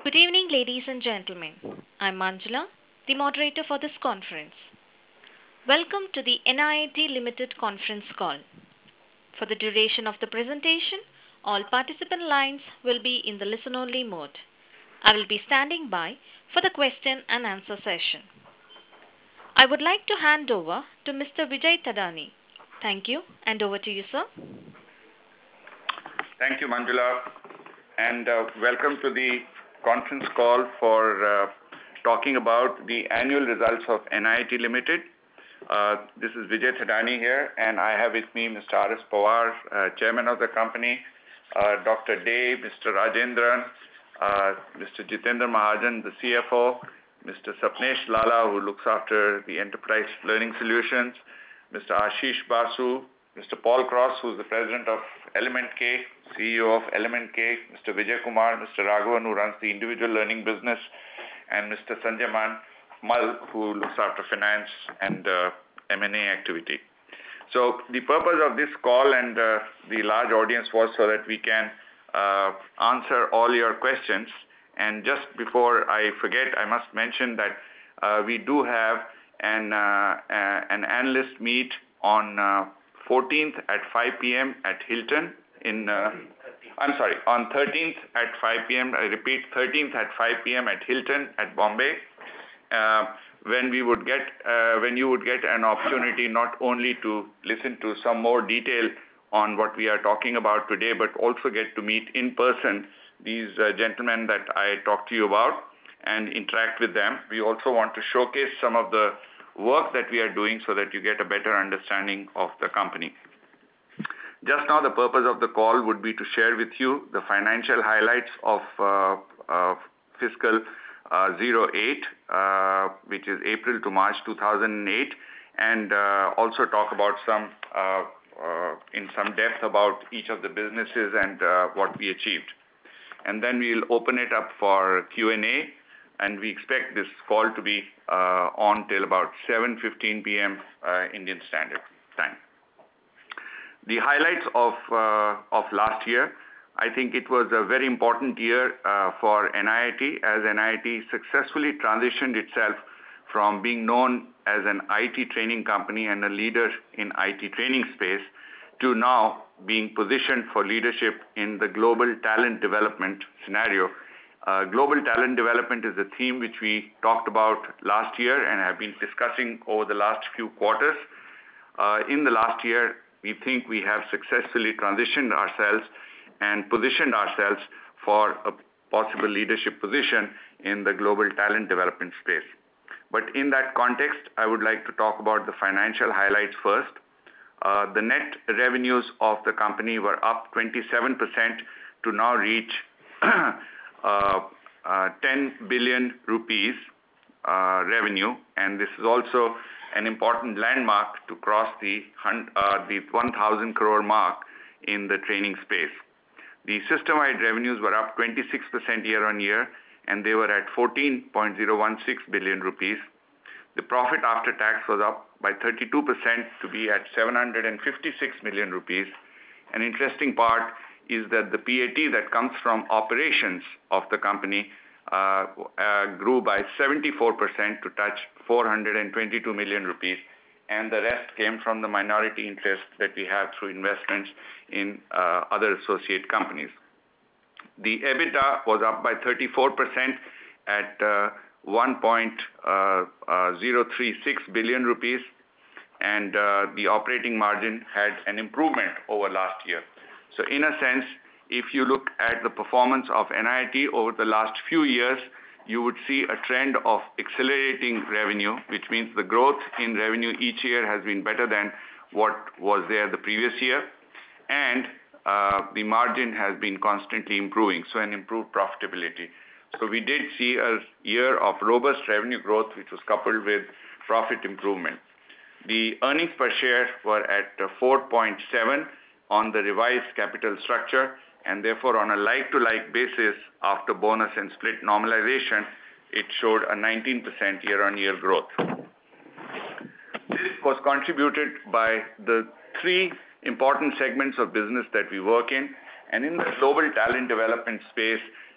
Good evening, ladies and gentlemen. I'm Manjula, the moderator for this conference. Welcome to the NIIT Limited conference call. For the duration of the presentation, all participant lines will be in the listen-only mode. I will be standing by for the question and answer session. I would like to hand over to Mr. Vijay Thadani. Thank you, and over to you, sir. Thank you, Manjula, and welcome to the conference call for talking about the annual results of NIIT Limited. This is Vijay Thadani here, and I have with me Mr. R.S. Pawar, Chairman of the company, Dr. Dey, Mr. Rajendran, Mr. Jitendra Mahajan, the CFO, Mr. Sapnesh Lala, who looks after the Enterprise Learning Solutions, Mr. Ashish Basu, Mr. Paul Cross, who is the President of Element K, CEO of Element K, Mr. Vijay Kumar, Mr. Raghavan, who runs the individual learning business, and Mr. Sanjay Mal, who looks after finance and M&A activity. So the purpose of this call and the large audience was so that we can answer all your questions. And just before I forget, I must mention that we do have an analyst meet on 14th at 5 p.m. at Hilton on 13th at 5 p.m. I repeat, 13th at 5 p.m. at Hilton at Bombay, when you would get an opportunity not only to listen to some more detail on what we are talking about today, but also get to meet in person these gentlemen that I talked to you about and interact with them. We also want to showcase some of the work that we are doing so that you get a better understanding of the company. Just now, the purpose of the call would be to share with you the financial highlights of fiscal 08, which is April to March 2008, and also talk about in some depth about each of the businesses and what we achieved. And then we'll open it up for Q&A, and we expect this call to be on till about 7:15 p.m. Indian Standard Time. The highlights of last year, I think it was a very important year for NIIT, as NIIT successfully transitioned itself from being known as an IT training company and a leader in IT training space to now being positioned for leadership in the global talent development scenario. Global talent development is a theme which we talked about last year and have been discussing over the last few quarters. In the last year, we think we have successfully transitioned ourselves and positioned ourselves for a possible leadership position in the global talent development space. But in that context, I would like to talk about the financial highlights first. The net revenues of the company were up 27% to now reach 10 billion rupees revenue, and this is also an important landmark to cross the 1,000 crore mark in the training space. The system-wide revenues were up 26% year on year, and they were at 14.016 billion rupees. The profit after tax was up by 32% to be at 756 million rupees. An interesting part is that the PAT that comes from operations of the company grew by 74% to touch 422 million rupees, and the rest came from the minority interest that we have through investments in other associate companies. The EBITDA was up by 34% at 1.036 billion rupees, and the operating margin had an improvement over last year. So in a sense, if you look at the performance of NIIT over the last few years, you would see a trend of accelerating revenue, which means the growth in revenue each year has been better than what was there the previous year, and the margin has been constantly improving, so an improved profitability. So we did see a year of robust revenue growth, which was coupled with profit improvement. The earnings per share were at 4.7 on the revised capital structure, and therefore on a like-to-like basis after bonus and split normalization, it showed a 19% year-on-year growth. This was contributed by the three important segments of business that we work in, and in the global talent development space,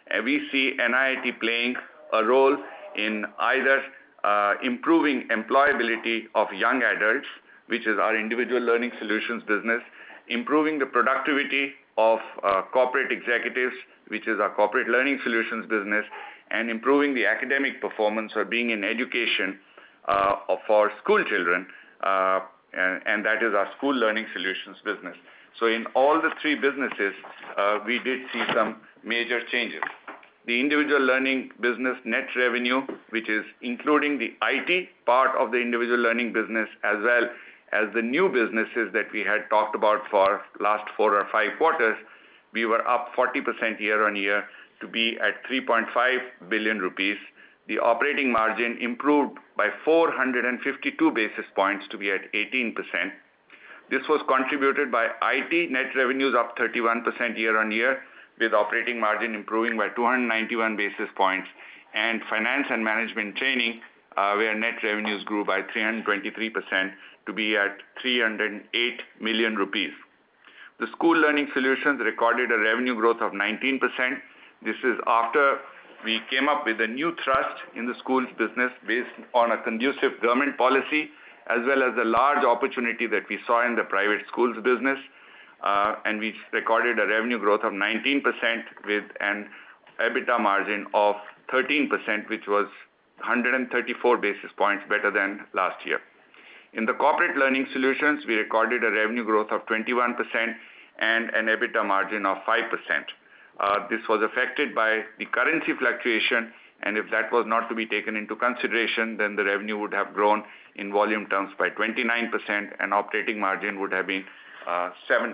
we see NIIT playing a role in either improving employability of young adults, which is our individual learning solutions business, improving the productivity of corporate executives, which is our corporate learning solutions business, and improving the academic performance or being in education for school children, and that is our school learning solutions business. So in all the three businesses, we did see some major changes. The individual learning business net revenue, which is including the IT part of the individual learning business as well as the new businesses that we had talked about for last 4 or 5 quarters, we were up 40% year on year to be at 3.5 billion rupees. The operating margin improved by 452 basis points to be at 18%. This was contributed by IT net revenues up 31% year on year, with operating margin improving by 291 basis points, and finance and management training, where net revenues grew by 323% to be at 308 million rupees. The school learning solutions recorded a revenue growth of 19%. This is after we came up with a new thrust in the schools business based on a conducive government policy, as well as the large opportunity that we saw in the private schools business. And we recorded a revenue growth of 19% with an EBITDA margin of 13%, which was 134 basis points better than last year. In the corporate learning solutions, we recorded a revenue growth of 21% and an EBITDA margin of 5%. This was affected by the currency fluctuation, and if that was not to be taken into consideration, then the revenue would have grown in volume terms by 29% and operating margin would have been 7%.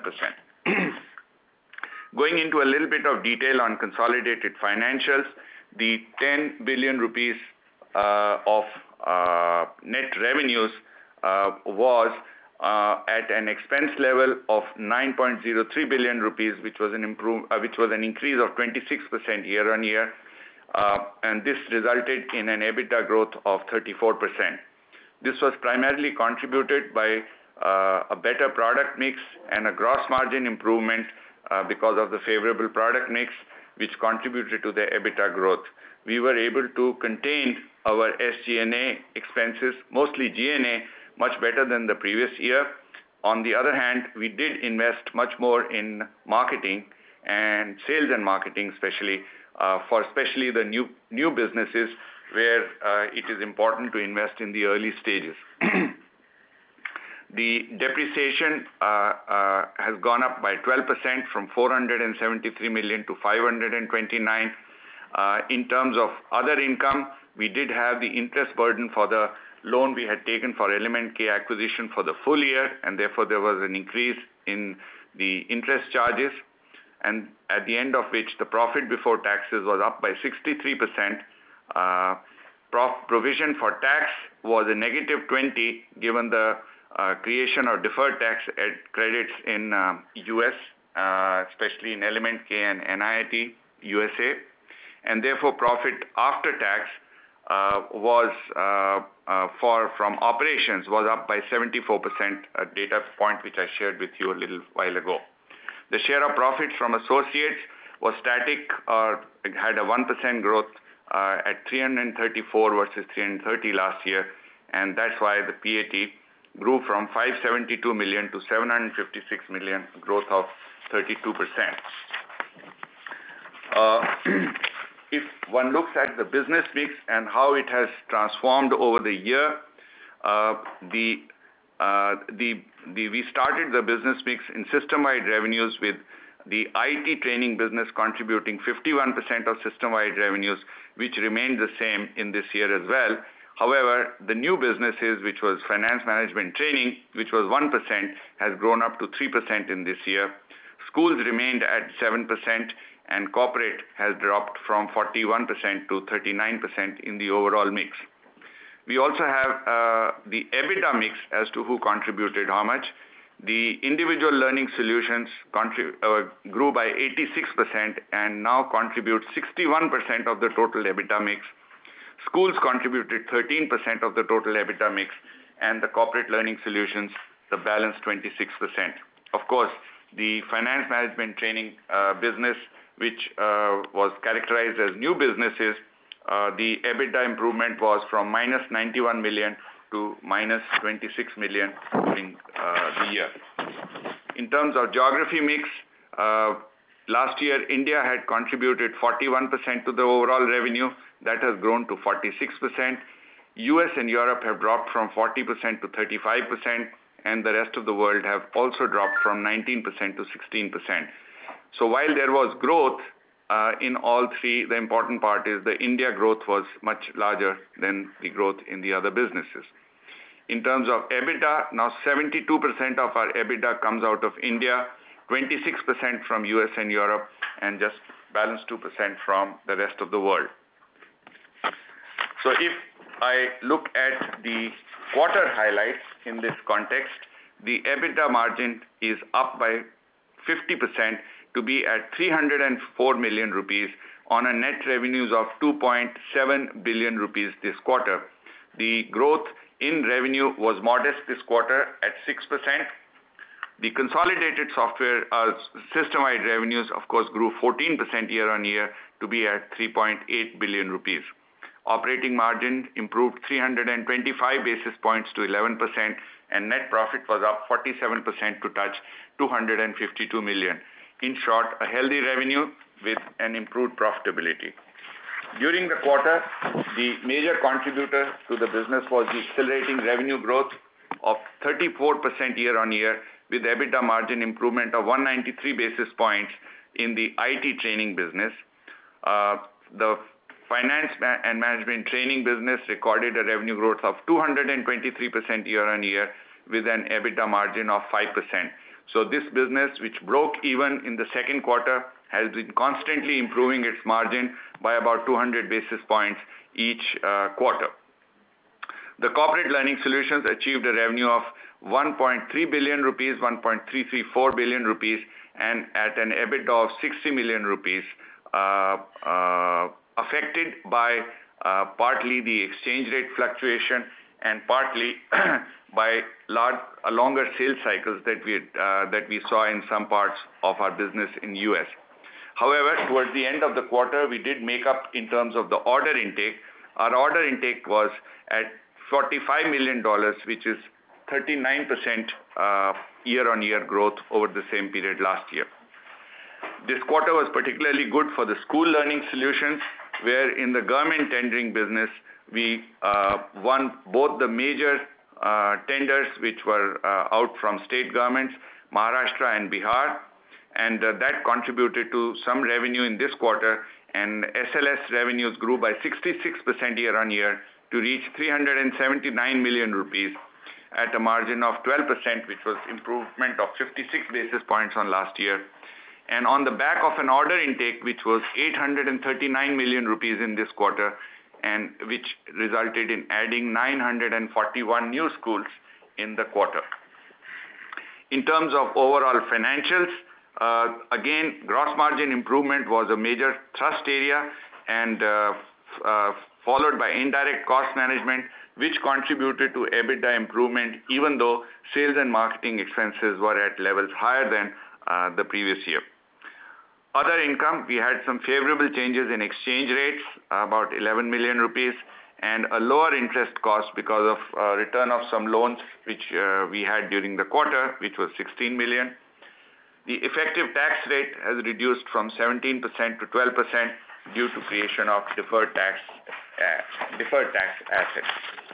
Going into a little bit of detail on consolidated financials, the 10 billion rupees of net revenues was at an expense level of 9.03 billion rupees, which was an increase of 26% year on year, and this resulted in an EBITDA growth of 34%. This was primarily contributed by a better product mix and a gross margin improvement because of the favorable product mix, which contributed to the EBITDA growth. We were able to contain our SG&A expenses, mostly G&A, much better than the previous year. On the other hand, we did invest much more in marketing and sales and marketing, especially the new businesses where it is important to invest in the early stages. The depreciation has gone up by 12% from 473 million to 529. In terms of other income, we did have the interest burden for the loan we had taken for Element K acquisition for the full year, and therefore there was an increase in the interest charges, and at the end of which the profit before taxes was up by 63%. Provision for tax was a negative 20, given the creation of deferred tax credits in US, especially in Element K and NIIT USA, and therefore profit after tax from operations was up by 74%, a data point which I shared with you a little while ago. The share of profits from associates was static, or had a 1% growth at 334 versus 330 last year, and that's why the PAT grew from 572 million to 756 million, growth of 32%. If one looks at the business mix and how it has transformed over the year, we started the business mix in system-wide revenues with the IT training business contributing 51% of system-wide revenues, which remained the same in this year as well. However, the new businesses, which was finance management training, which was 1%, has grown up to 3% in this year. Schools remained at 7%, and corporate has dropped from 41% to 39% in the overall mix. We also have the EBITDA mix as to who contributed how much. The individual learning solutions grew by 86% and now contribute 61% of the total EBITDA mix. Schools contributed 13% of the total EBITDA mix, and the corporate learning solutions, the balance 26%. Of course, the finance management training business, which was characterized as new businesses, the EBITDA improvement was from minus 91 million to minus 26 million during the year. In terms of geography mix, last year India had contributed 41% to the overall revenue. That has grown to 46%. US and Europe have dropped from 40% to 35%, and the rest of the world have also dropped from 19% to 16%. So while there was growth in all three, the important part is the India growth was much larger than the growth in the other businesses. In terms of EBITDA, now 72% of our EBITDA comes out of India, 26% from US and Europe, and just balance 2% from the rest of the world. So if I look at the quarter highlights in this context, the EBITDA margin is up by 50% to be at 304 million rupees on a net revenues of 2.7 billion rupees this quarter. The growth in revenue was modest this quarter at 6%. The consolidated software system-wide revenues, of course, grew 14% year-on-year to be at 3.8 billion rupees. Operating margin improved 325 basis points to 11%, and net profit was up 47% to touch 252 million. In short, a healthy revenue with an improved profitability. During the quarter, the major contributor to the business was the accelerating revenue growth of 34% year-on-year, with EBITDA margin improvement of 193 basis points in the IT training business. The finance and management training business recorded a revenue growth of 223% year-on-year with an EBITDA margin of 5%. So this business, which broke even in the second quarter, has been constantly improving its margin by about 200 basis points each quarter. The corporate learning solutions achieved a revenue of 1.3 billion rupees, 1.334 billion rupees, and at an EBITDA of 60 million rupees, affected by partly the exchange rate fluctuation and partly by longer sales cycles that we saw in some parts of our business in US. However, towards the end of the quarter, we did make up in terms of the order intake. Our order intake was at $45 million, which is 39% year-on-year growth over the same period last year. This quarter was particularly good for the school learning solutions, where in the government tendering business, we won both the major tenders which were out from state governments, Maharashtra and Bihar, and that contributed to some revenue in this quarter, and SLS revenues grew by 66% year-on-year to reach 379 million rupees at a margin of 12%, which was improvement of 56 basis points on last year. And on the back of an order intake, which was 839 million rupees in this quarter, and which resulted in adding 941 new schools in the quarter. In terms of overall financials, again, gross margin improvement was a major thrust area, and followed by indirect cost management, which contributed to EBITDA improvement, even though sales and marketing expenses were at levels higher than the previous year. Other income, we had some favorable changes in exchange rates, about 11 million rupees, and a lower interest cost because of return of some loans which we had during the quarter, which was 16 million. The effective tax rate has reduced from 17% to 12% due to creation of deferred tax assets.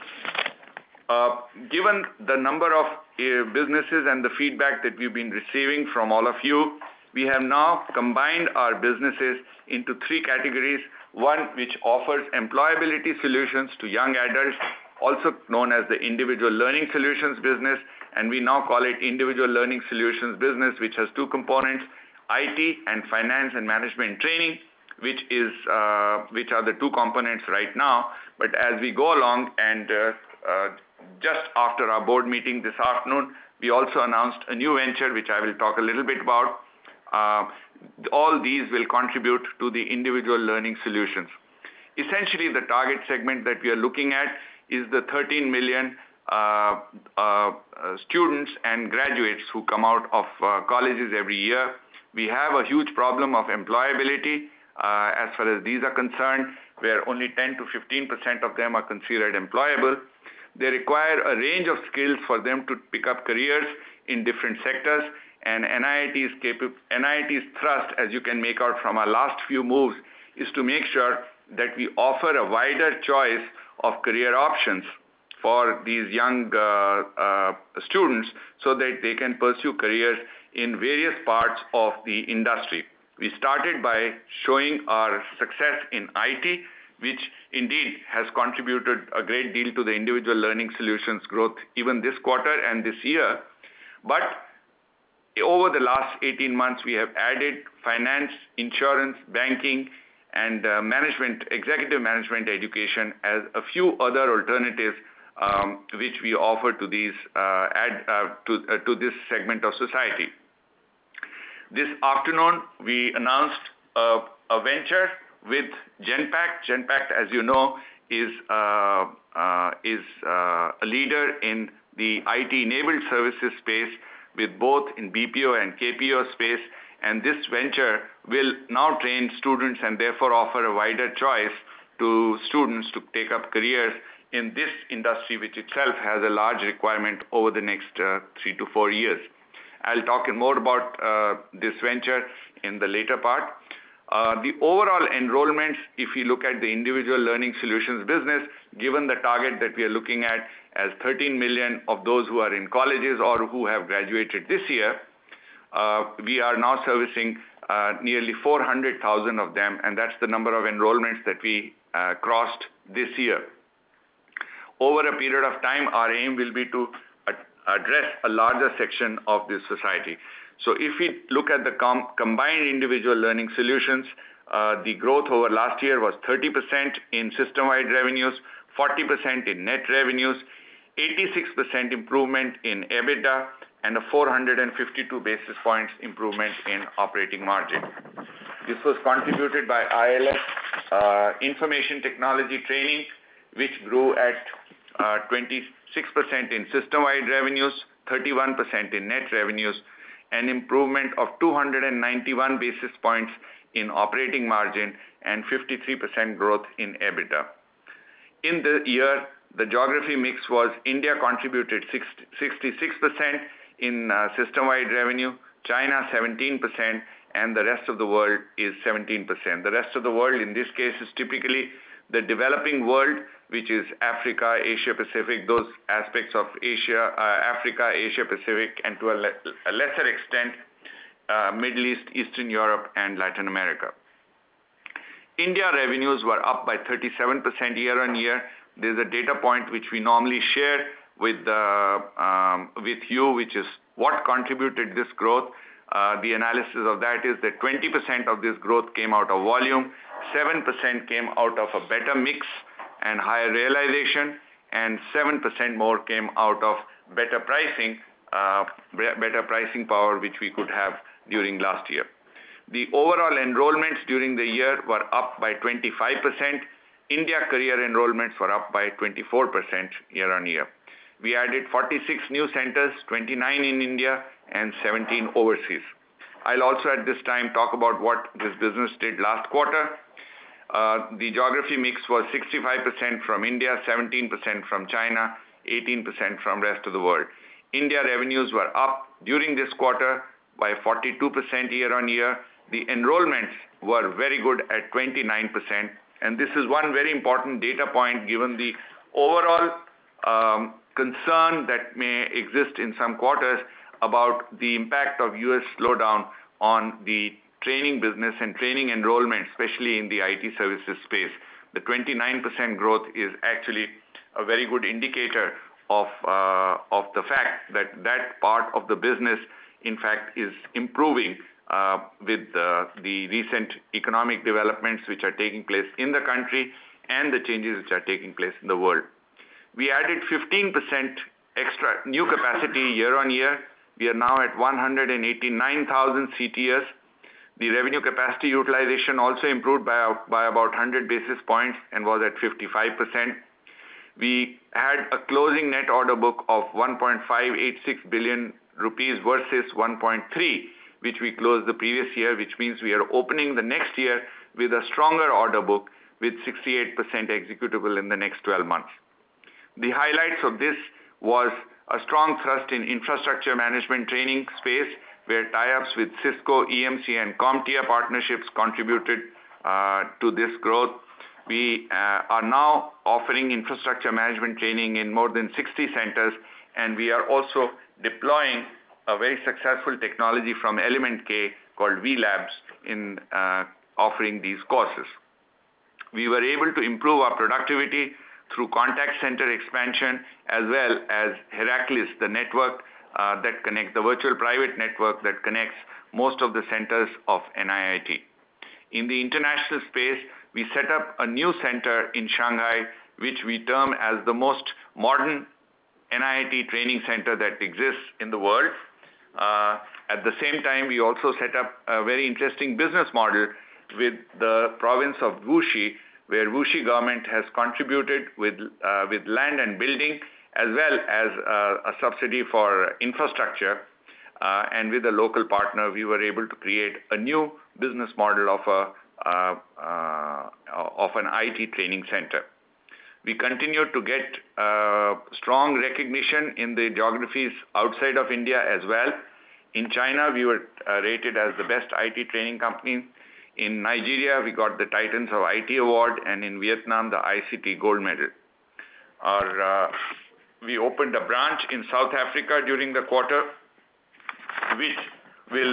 Given the number of businesses and the feedback that we've been receiving from all of you, we have now combined our businesses into three categories. One which offers employability solutions to young adults, also known as the individual learning solutions business, and we now call it individual learning solutions business, which has two components, IT and finance and management training, which are the two components right now. But as we go along, and just after our board meeting this afternoon, we also announced a new venture, which I will talk a little bit about. All these will contribute to the individual learning solutions. Essentially, the target segment that we are looking at is the 13 million students and graduates who come out of colleges every year. We have a huge problem of employability as far as these are concerned, where only 10 to 15% of them are considered employable. They require a range of skills for them to pick up careers in different sectors, and NIIT's thrust, as you can make out from our last few moves, is to make sure that we offer a wider choice of career options for these young students so that they can pursue careers in various parts of the industry. We started by showing our success in IT, which indeed has contributed a great deal to the individual learning solutions growth even this quarter and this year. But over the last 18 months, we have added finance, insurance, banking, and executive management education as a few other alternatives which we offer to these to this segment of society. This afternoon, we announced a venture with Genpact. Genpact, as you know, is a leader in the IT-enabled services space, with both in BPO and KPO space, and this venture will now train students and therefore offer a wider choice to students to take up careers in this industry, which itself has a large requirement over the next 3 to 4 years. I'll talk more about this venture in the later part. The overall enrollments, if you look at the individual learning solutions business, given the target that we are looking at as 13 million of those who are in colleges or who have graduated this year, we are now servicing nearly 400,000 of them, and that's the number of enrollments that we crossed this year. Over a period of time, our aim will be to address a larger section of this society. So if we look at the combined individual learning solutions, the growth over last year was 30% in system-wide revenues, 40% in net revenues, 86% improvement in EBITDA, and a 452 basis points improvement in operating margin. This was contributed by ILS, information technology training, which grew at 26% in system-wide revenues, 31% in net revenues, an improvement of 291 basis points in operating margin, and 53% growth in EBITDA. In the year, the geography mix was India contributed 66% in system-wide revenue, China 17%, and the rest of the world is 17%. The rest of the world in this case is typically the developing world, which is Africa, Asia Pacific, those aspects of Asia, Africa, Asia Pacific, and to a lesser extent, Middle East, Eastern Europe, and Latin America. India revenues were up by 37% year on year. There's a data point which we normally share with you, which is what contributed this growth. The analysis of that is that 20% of this growth came out of volume, 7% came out of a better mix and higher realization, and 7% more came out of better pricing power, which we could have during last year. The overall enrollments during the year were up by 25%. India career enrollments were up by 24% year on year. We added 46 new centers, 29 in India and 17 overseas. I'll also at this time talk about what this business did last quarter. The geography mix was 65% from India, 17% from China, 18% from rest of the world. India revenues were up during this quarter by 42% year on year. The enrollments were very good at 29%, and this is one very important data point given the overall concern that may exist in some quarters about the impact of US slowdown on the training business and training enrollment, especially in the IT services space. The 29% growth is actually a very good indicator of the fact that that part of the business, in fact, is improving with the recent economic developments which are taking place in the country and the changes which are taking place in the world. We added 15% extra new capacity year on year. We are now at 189,000 CTS. The revenue capacity utilization also improved by about 100 basis points and was at 55%. We had a closing net order book of 1.586 billion rupees versus 1.3 which we closed the previous year, which means we are opening the next year with a stronger order book with 68% executable in the next 12 months. The highlights of this was a strong thrust in infrastructure management training space, where tie-ups with Cisco, EMC, and CompTIA partnerships contributed to this growth. We are now offering infrastructure management training in more than 60 centers, and we are also deploying a very successful technology from Element K called V-Labs in offering these courses. We were able to improve our productivity through contact center expansion as well as Heraclis, the network that connects the virtual private network that connects most of the centers of NIIT. In the international space, we set up a new center in Shanghai, which we term as the most modern NIIT training center that exists in the world. At the same time, we also set up a very interesting business model with the province of Wuxi, where Wuxi government has contributed with land and building, as well as a subsidy for infrastructure. And with a local partner, we were able to create a new business model of an IT training center. We continue to get strong recognition in the geographies outside of India as well. In China, we were rated as the best IT training company. In Nigeria, we got the Titans of IT Award, and in Vietnam, the ICT Gold Medal. We opened a branch in South Africa during the quarter, which will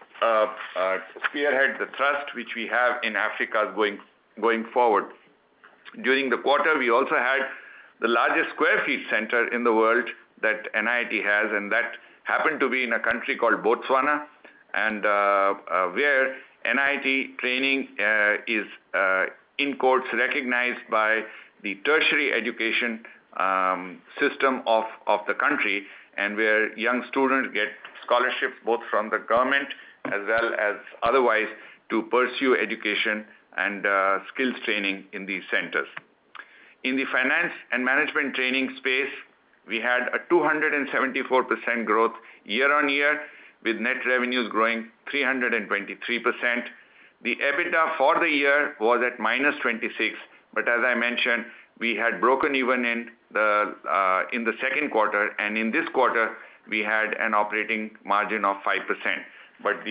spearhead the thrust which we have in Africa going forward. During the quarter, we also had the largest square feet center in the world that NIIT has, and that happened to be in a country called Botswana, and where NIIT training is in quotes recognized by the tertiary education system of the country, and where young students get scholarships both from the government as well as otherwise to pursue education and skills training in these centers. In the finance and management training space, we had a 274% growth year on year, with net revenues growing 323%. The EBITDA for the year was at minus 26, but as I mentioned, we had broken even in the second quarter, and in this quarter, we had an operating margin of 5%. But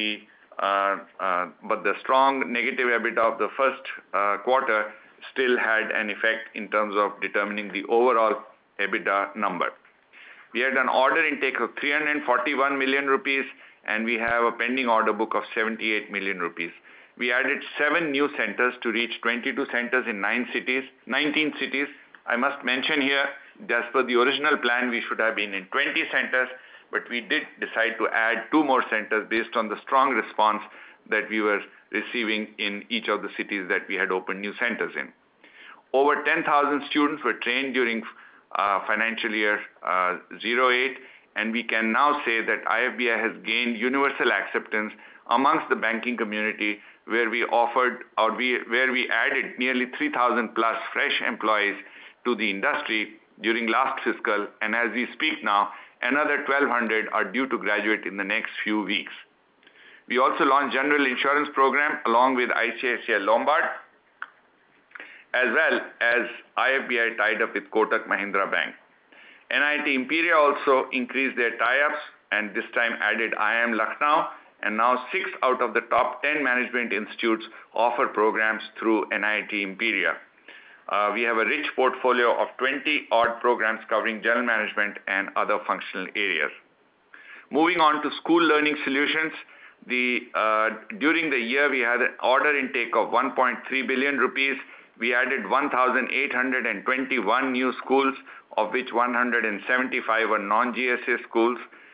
the strong negative EBITDA of the first quarter still had an effect in terms of determining the overall EBITDA number. We had an order intake of 341 million rupees, and we have a pending order book of 78 million rupees. We added 7 new centers to reach 22 centers in 19 cities. I must mention here, as per the original plan, we should have been in 20 centers, but we did decide to add 2 more centers based on the strong response that we were receiving in each of the cities that we had opened new centers in. Over 10,000 students were trained during financial year 08, and we can now say that IFBI has gained universal acceptance amongst the banking community, where we added nearly 3,000 plus fresh employees to the industry during last fiscal, and as we speak now, another 1,200 are due to graduate in the next few weeks. We also launched general insurance program along with ICICI Lombard, as well as IFBI tied up with Kotak Mahindra Bank. NIT Imperial also increased their tie-ups and this time added IIM Lucknow, and now 6 out of the top 10 management institutes offer programs through NIT Imperial. We have a rich portfolio of 20 odd programs covering general management and other functional areas. Moving on to school learning solutions, during the year we had an order intake of 1.3 billion rupees. We added 1,821 new schools, of which 175 were non-GSA schools.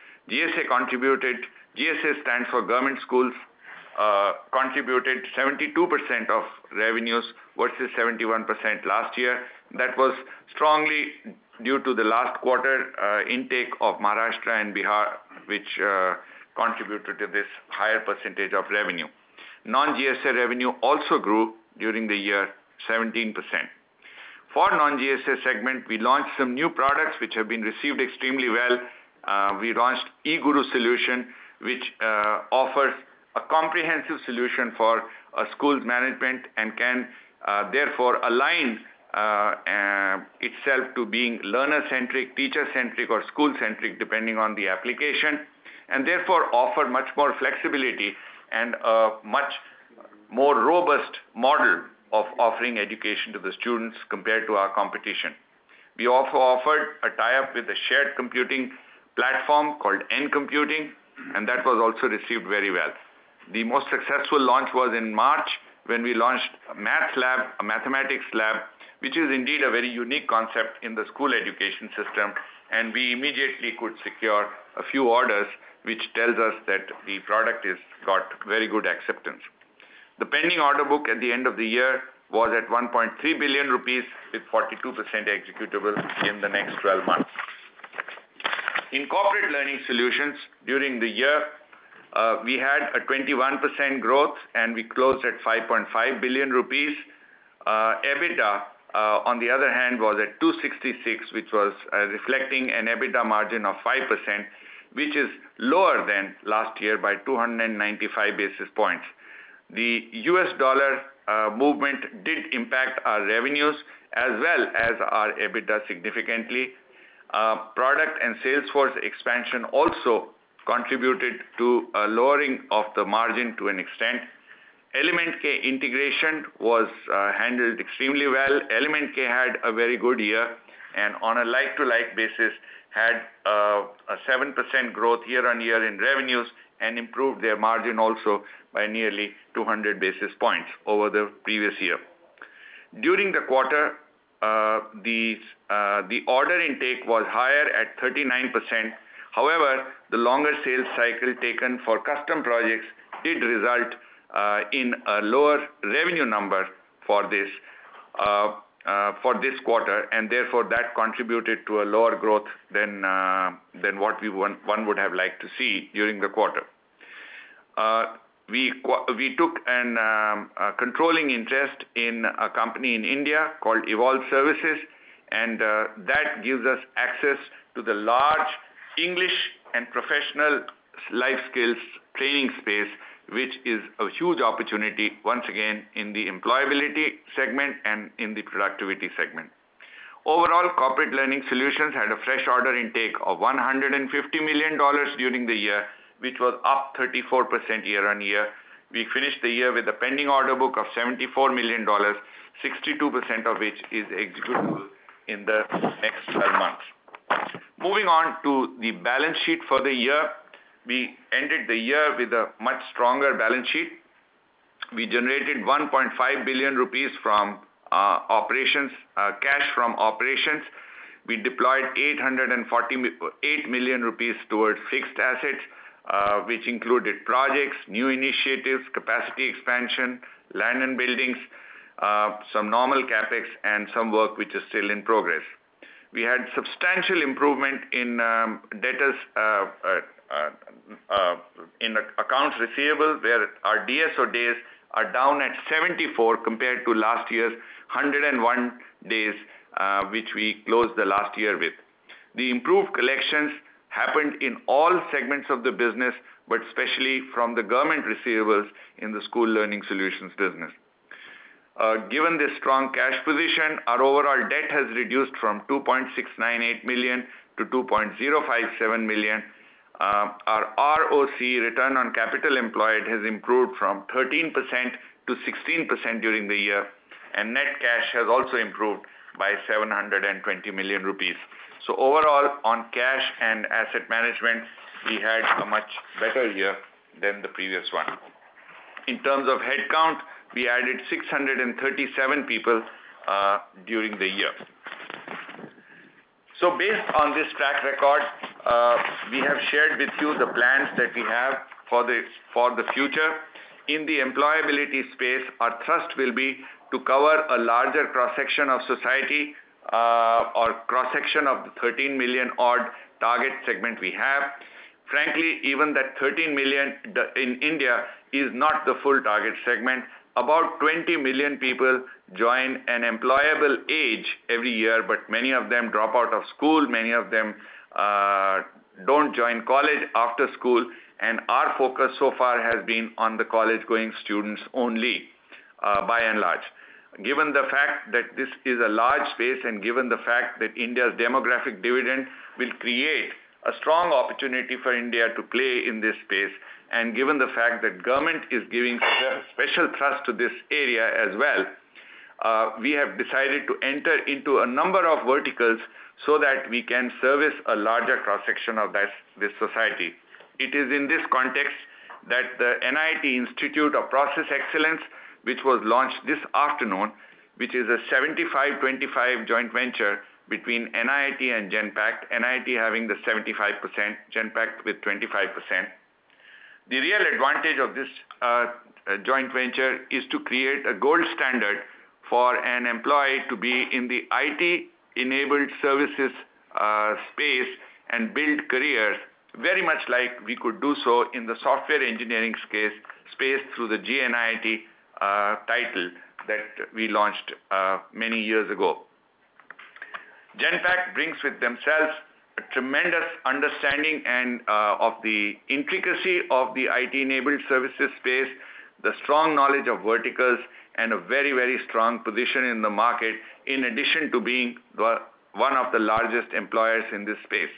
GSA stands for government schools, contributed 72% of revenues versus 71% last year. That was strongly due to the last quarter intake of Maharashtra and Bihar, which contributed to this higher percentage of revenue. Non-GSA revenue also grew during the year 17%. For non-GSA segment, we launched some new products which have been received extremely well. We launched eGuru solution, which offers a comprehensive solution for a school's management and can therefore align itself to being learner-centric, teacher-centric, or school-centric, depending on the application, and therefore offer much more flexibility and a much more robust model of offering education to the students compared to our competition. We also offered a tie-up with a shared computing platform called N Computing, and that was also received very well. The most successful launch was in March when we launched a Maths Lab, a mathematics lab, which is indeed a very unique concept in the school education system, and we immediately could secure a few orders, which tells us that the product has got very good acceptance. The pending order book at the end of the year was at 1.3 billion rupees with 42% executable in the next 12 months. In corporate learning solutions, during the year, we had a 21% growth and we closed at 5.5 billion rupees. EBITDA, on the other hand, was at 266, which was reflecting an EBITDA margin of 5%, which is lower than last year by 295 basis points. The US dollar movement did impact our revenues as well as our EBITDA significantly. Product and sales force expansion also contributed to a lowering of the margin to an extent. Element K integration was handled extremely well. Element K had a very good year and on a like-to-like basis had a 7% growth year-on-year in revenues and improved their margin also by nearly 200 basis points over the previous year. During the quarter, the order intake was higher at 39%. However, the longer sales cycle taken for custom projects did result in a lower revenue number for this quarter, and therefore that contributed to a lower growth than what one would have liked to see during the quarter. We took a controlling interest in a company in India called Evolve Services, and that gives us access to the large English and professional life skills training space, which is a huge opportunity once again in the employability segment and in the productivity segment. Overall, corporate learning solutions had a fresh order intake of $150 million during the year, which was up 34% year on year. We finished the year with a pending order book of $74 million, 62% of which is executable in the next 12 months. Moving on to the balance sheet for the year, we ended the year with a much stronger balance sheet. We generated 1.5 billion rupees from operations, cash from operations. We deployed 848 million rupees towards fixed assets, which included projects, new initiatives, capacity expansion, land and buildings, some normal capex, and some work which is still in progress. We had substantial improvement in debtors in accounts receivable, where our DSO days are down at 74 compared to last year's 101 days, which we closed the last year with. The improved collections happened in all segments of the business, but especially from the government receivables in the school learning solutions business. Given this strong cash position, our overall debt has reduced from 2.698 million to 2.057 million. Our ROC, return on capital employed, has improved from 13% to 16% during the year, and net cash has also improved by 720 million rupees. So overall, on cash and asset management, we had a much better year than the previous one. In terms of headcount, we added 637 people during the year. So based on this track record, we have shared with you the plans that we have for the future. In the employability space, our thrust will be to cover a larger cross-section of society or cross-section of the 13 million odd target segment we have. Frankly, even that 13 million in India is not the full target segment. About 20 million people join an employable age every year, but many of them drop out of school. Many of them don't join college after school, and our focus so far has been on the college-going students only, by and large. Given the fact that this is a large space and given the fact that India's demographic dividend will create a strong opportunity for India to play in this space, and given the fact that government is giving special thrust to this area as well, we have decided to enter into a number of verticals so that we can service a larger cross-section of this society. It is in this context that the NIT Institute of Process Excellence, which was launched this afternoon, which is a 75-25 joint venture between NIT and Genpact, NIT having the 75%, Genpact with 25%. The real advantage of this joint venture is to create a gold standard for an employee to be in the IT-enabled services space and build careers, very much like we could do so in the software engineering space through the GNIT title that we launched many years ago. Genpact brings with themselves a tremendous understanding and of the intricacy of the IT-enabled services space, the strong knowledge of verticals, and a very, very strong position in the market, in addition to being one of the largest employers in this space.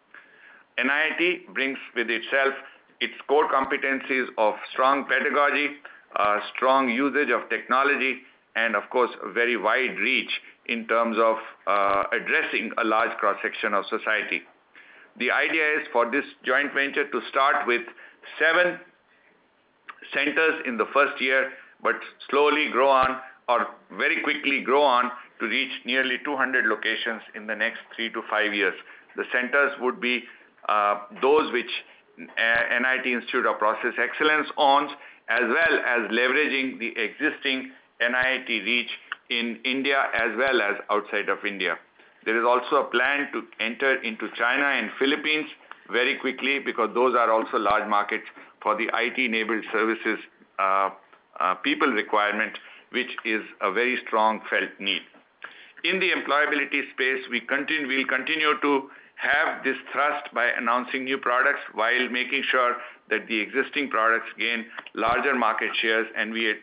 NIT brings with itself its core competencies of strong pedagogy, strong usage of technology, and of course, a very wide reach in terms of addressing a large cross-section of society. The idea is for this joint venture to start with 7 centers in the first year, but slowly grow on, or very quickly grow on, to reach nearly 200 locations in the next 3 to 5 years. The centers would be those which NIT Institute of Process Excellence owns, as well as leveraging the existing NIT reach in India as well as outside of India. There is also a plan to enter into China and Philippines very quickly, because those are also large markets for the IT-enabled services people requirement, which is a very strong felt need. In the employability space, we'll continue to have this thrust by announcing new products while making sure that the existing products gain larger market shares, and we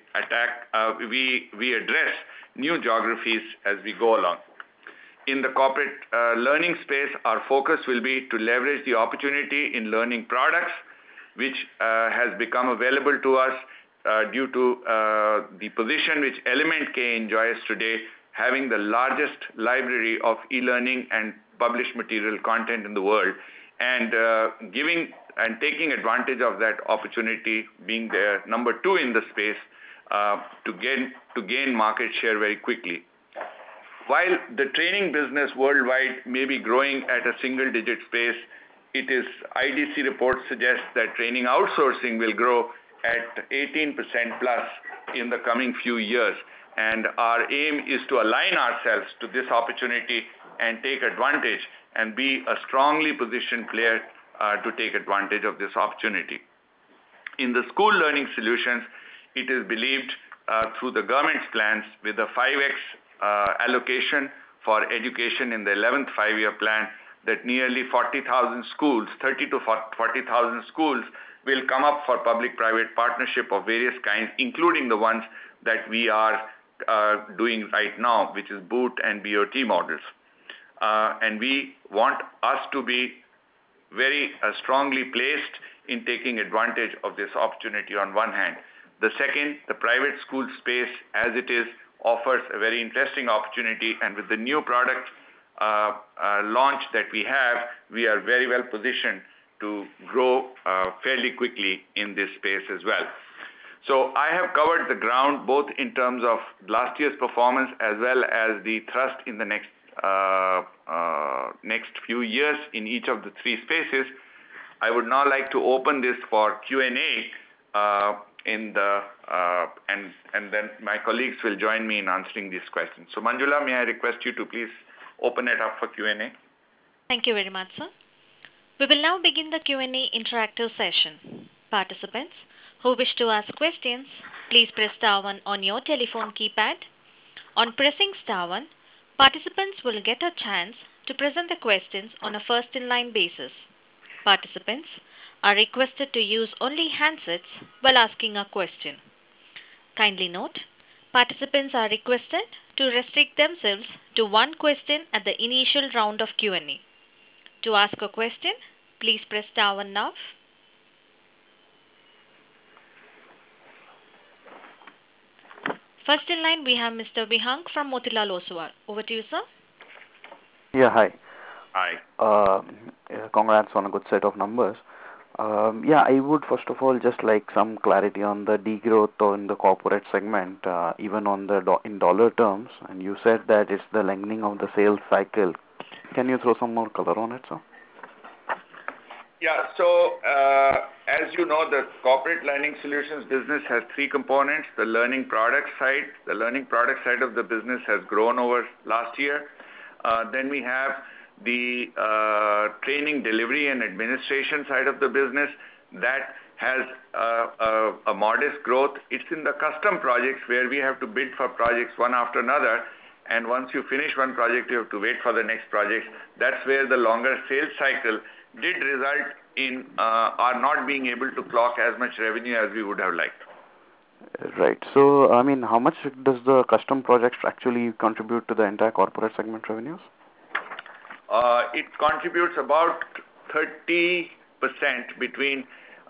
address new geographies as we go along. In the corporate learning space, our focus will be to leverage the opportunity in learning products, which has become available to us due to the position which Element K enjoys today, having the largest library of e-learning and published material content in the world, and giving and taking advantage of that opportunity, being the number 2 in the space, to gain market share very quickly. While the training business worldwide may be growing at a single-digit pace, IDC reports suggest that training outsourcing will grow at 18% plus in the coming few years. And our aim is to align ourselves to this opportunity and take advantage and be a strongly positioned player to take advantage of this opportunity. In the school learning solutions, it is believed through the government's plans with a 5x allocation for education in the 11th 5-year plan, that nearly 40,000 schools, 30 to 40,000 schools will come up for public-private partnership of various kinds, including the ones that we are doing right now, which is BOOT and BOT models. And we want us to be very strongly placed in taking advantage of this opportunity on one hand. The second, the private school space as it is offers a very interesting opportunity, and with the new product launch that we have, we are very well positioned to grow fairly quickly in this space as well. So I have covered the ground both in terms of last year's performance as well as the thrust in the next few years in each of the 3 spaces. I would now like to open this for Q&A, and then my colleagues will join me in answering these questions. So Manjula, may I request you to please open it up for Q&A? Thank you very much, sir. We will now begin the Q&A interactive session. Participants who wish to ask questions, please press star 1 on your telephone keypad. On pressing star 1, participants will get a chance to present the questions on a first-in-line basis. Participants are requested to use only handsets while asking a question. Kindly note, participants are requested to restrict themselves to one question at the initial round of Q&A. To ask a question, please press star one now. First in line, we have Mr. Vihang from Motilal Oswal. Over to you, sir. Yeah, hi. Hi. Congrats on a good set of numbers. Yeah, I would first of all just like some clarity on the degrowth in the corporate segment, even on the in dollar terms. And you said that it's the lengthening of the sales cycle. Can you throw some more color on it, sir? Yeah. So, as you know, the corporate learning solutions business has three components. The learning product side. The learning product side of the business has grown over last year. Then we have the training, delivery, and administration side of the business that has a modest growth. It's in the custom projects where we have to bid for projects one after another. And once you finish one project, you have to wait for the next project. That's where the longer sales cycle did result in our not being able to clock as much revenue as we would have liked. Right. So, I mean, how much does the custom projects actually contribute to the entire corporate segment revenues? It contributes about 30% between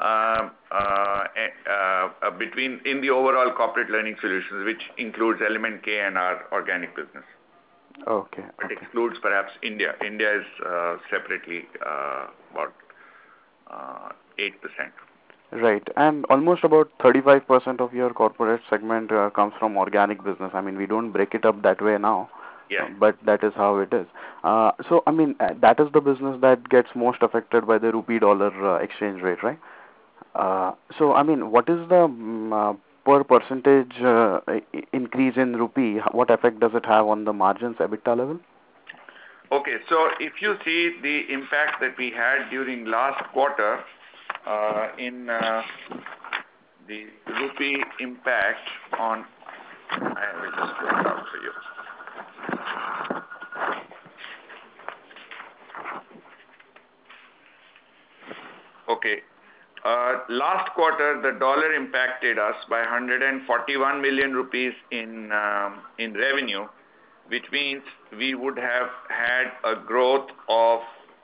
in the overall corporate learning solutions, which includes Element K and our organic business. Okay. But excludes perhaps India. India is separately about 8%. Right. And almost about 35% of your corporate segment comes from organic business. I mean, we don't break it up that way now. Yeah. But that is how it is. So, I mean, that is the business that gets most affected by the rupee-dollar exchange rate, right? So, I mean, what is the per percentage increase in rupee? What effect does it have on the margins, EBITDA level? Okay, so if you see the impact that we had during last quarter in the rupee impact on, I will just put it out for you. Okay. Last quarter, the dollar impacted us by 141 million rupees in revenue, which means we would have had a growth of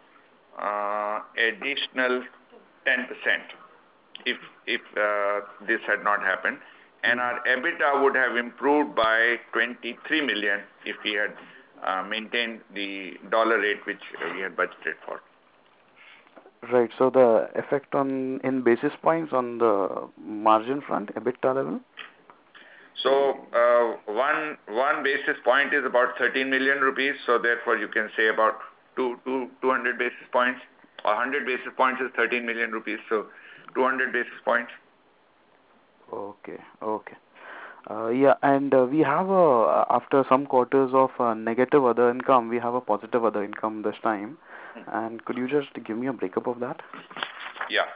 additional 10% if this had not happened. And our EBITDA would have improved by 23 million if we had maintained the dollar rate which we had budgeted for. Right. So the effect in basis points on the margin front, EBITDA level? So one basis point is about 13 million rupees. So therefore, you can say about 200 basis points. 100 basis points is 13 million rupees. So 200 basis points. Okay. Yeah, and we have after some quarters of negative other income, we have a positive other income this time. And could you just give me a breakup of that? Yeah.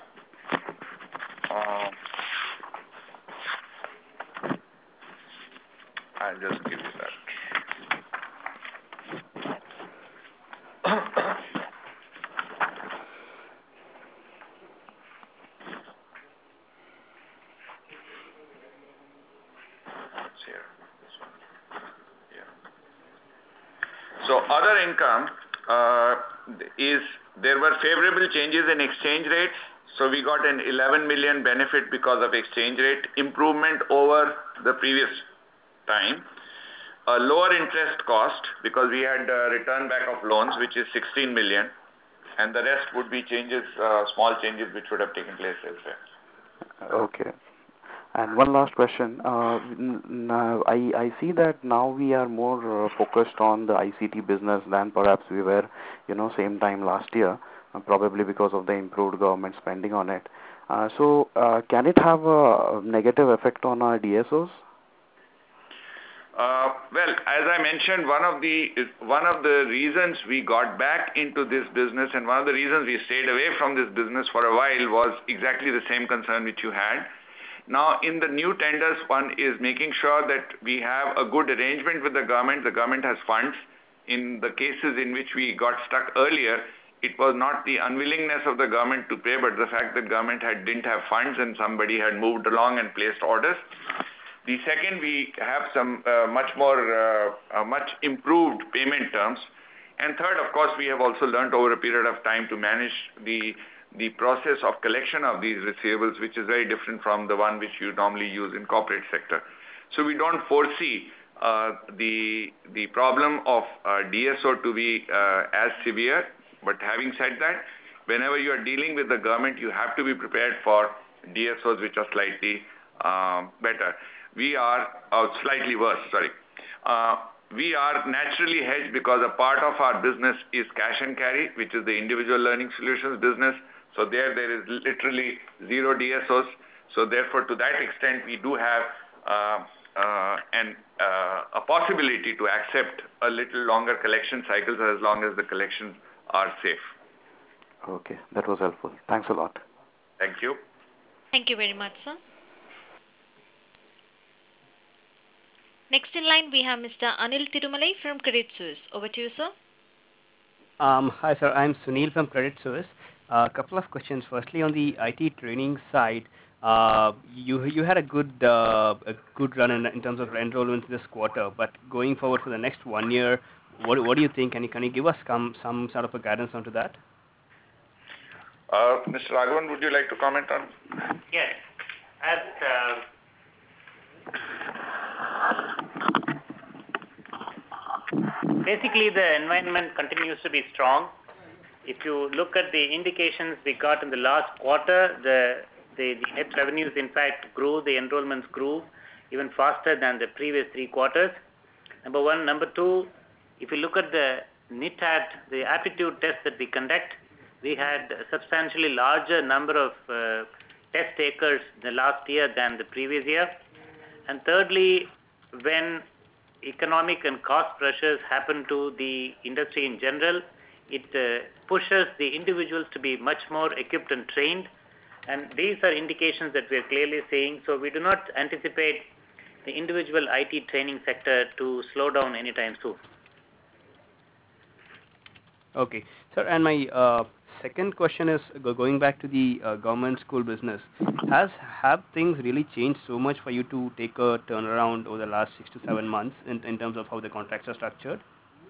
I'll just give you that. It's here. This one. Yeah. So other income there were favorable changes in exchange rates. So we got an 11 million benefit because of exchange rate improvement over the previous time. A lower interest cost because we had return back of loans, which is 16 million. And the rest would be changes, small changes which would have taken place elsewhere. Okay. And one last question. I see that now we are more focused on the ICT business than perhaps we were, same time last year, probably because of the improved government spending on it. So can it have a negative effect on our DSOs? Well, as I mentioned, one of the reasons we got back into this business and one of the reasons we stayed away from this business for a while was exactly the same concern which you had. Now, in the new tenders, one is making sure that we have a good arrangement with the government. The government has funds. In the cases in which we got stuck earlier, it was not the unwillingness of the government to pay, but the fact that government didn't have funds and somebody had moved along and placed orders. The second, we have some much improved payment terms. And third, of course, we have also learned over a period of time to manage the process of collection of these receivables, which is very different from the one which you normally use in corporate sector. So we don't foresee the problem of DSO to be as severe. But having said that, whenever you are dealing with the government, you have to be prepared for DSOs which are slightly better. We are slightly worse, sorry. We are naturally hedged because a part of our business is cash and carry, which is the individual learning solutions business. So there is literally zero DSOs. So therefore, to that extent, we do have a possibility to accept a little longer collection cycles as long as the collections are safe. Okay, that was helpful. Thanks a lot. Thank you. Thank you very much, sir. Next in line, we have Mr. Anil Tirumalai from Credit Suisse. Over to you, sir. Hi, sir. I'm Sunil from Credit Suisse. A couple of questions. Firstly, on the IT training side, you had a good run in terms of enrollments this quarter. But going forward for the next 1 year, what do you think? Can you give us some sort of a guidance onto that? Mr. Raghavan, would you like to comment on? Yes. As basically, the environment continues to be strong. If you look at the indications we got in the last quarter, the net revenues, in fact, grew. The enrollments grew even faster than the previous 3 quarters. Number one. Number two, if you look at the NITAT, the aptitude test that we conduct, we had a substantially larger number of test takers the last year than the previous year. And thirdly, when economic and cost pressures happen to the industry in general, it pushes the individuals to be much more equipped and trained. And these are indications that we are clearly seeing. So we do not anticipate the individual IT training sector to slow down anytime soon. Okay, sir. And my second question is going back to the government school business. Have things really changed so much for you to take a turnaround over the last 6 to 7 months in terms of how the contracts are structured?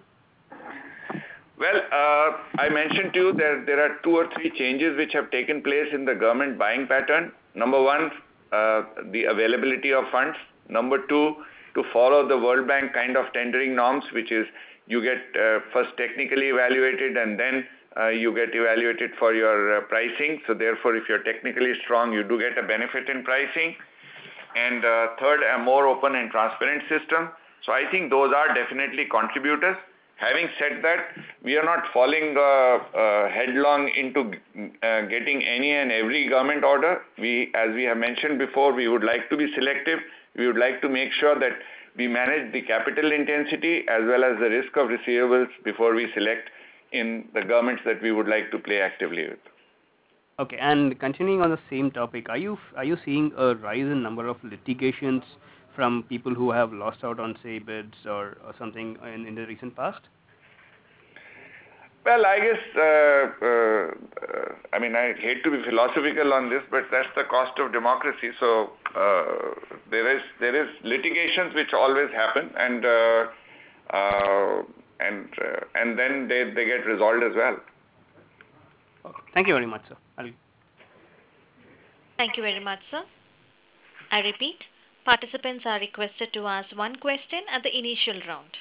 Well, I mentioned to you that there are 2 or 3 changes which have taken place in the government buying pattern. Number one, the availability of funds. Number two, to follow the World Bank kind of tendering norms, which is you get first technically evaluated and then you get evaluated for your pricing. So therefore, if you're technically strong, you do get a benefit in pricing. And third, a more open and transparent system. So I think those are definitely contributors. Having said that, we are not falling headlong into getting any and every government order. As we have mentioned before, we would like to be selective. We would like to make sure that we manage the capital intensity as well as the risk of receivables before we select in the governments that we would like to play actively with. Okay, and continuing on the same topic, are you seeing a rise in number of litigations from people who have lost out on, say, bids or something in the recent past? Well, I guess, I hate to be philosophical on this, but that's the cost of democracy. So there is litigations which always happen, and then they get resolved as well. Okay. Thank you very much, sir. Thank you very much, sir. I repeat, participants are requested to ask 1 question at the initial round.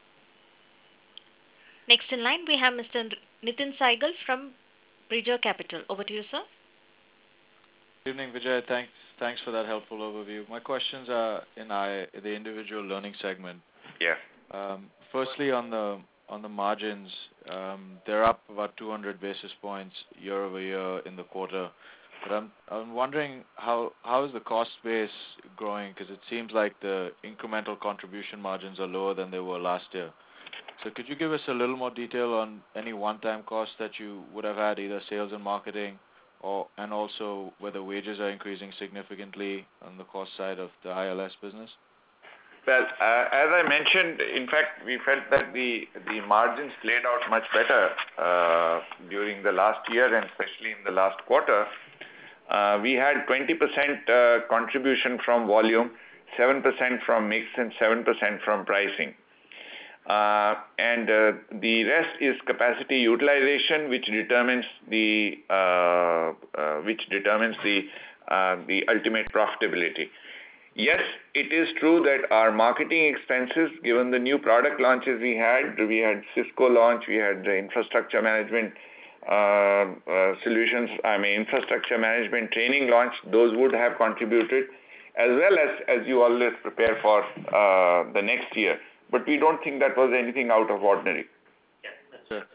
Next in line, we have Mr. Nitin Saigal from Bridger Capital. Over to you, sir. Good evening, Vijay. Thanks for that helpful overview. My questions are in the individual learning segment. Yeah. Firstly, on the margins, they're up about 200 basis points year over year in the quarter. But I'm wondering how is the cost base growing? Because it seems like the incremental contribution margins are lower than they were last year. So could you give us a little more detail on any one-time costs that you would have had, either sales and marketing, and also whether wages are increasing significantly on the cost side of the ILS business? Well, as I mentioned, in fact, we felt that the margins played out much better during the last year and especially in the last quarter. We had 20% contribution from volume, 7% from mix, and 7% from pricing. And the rest is capacity utilization, which determines the ultimate profitability. Yes, it is true that our marketing expenses, given the new product launches we had Cisco launch, we had the infrastructure management solutions, infrastructure management training launch, those would have contributed, as well as you always prepare for the next year. But we don't think that was anything out of ordinary. Yeah, that's right.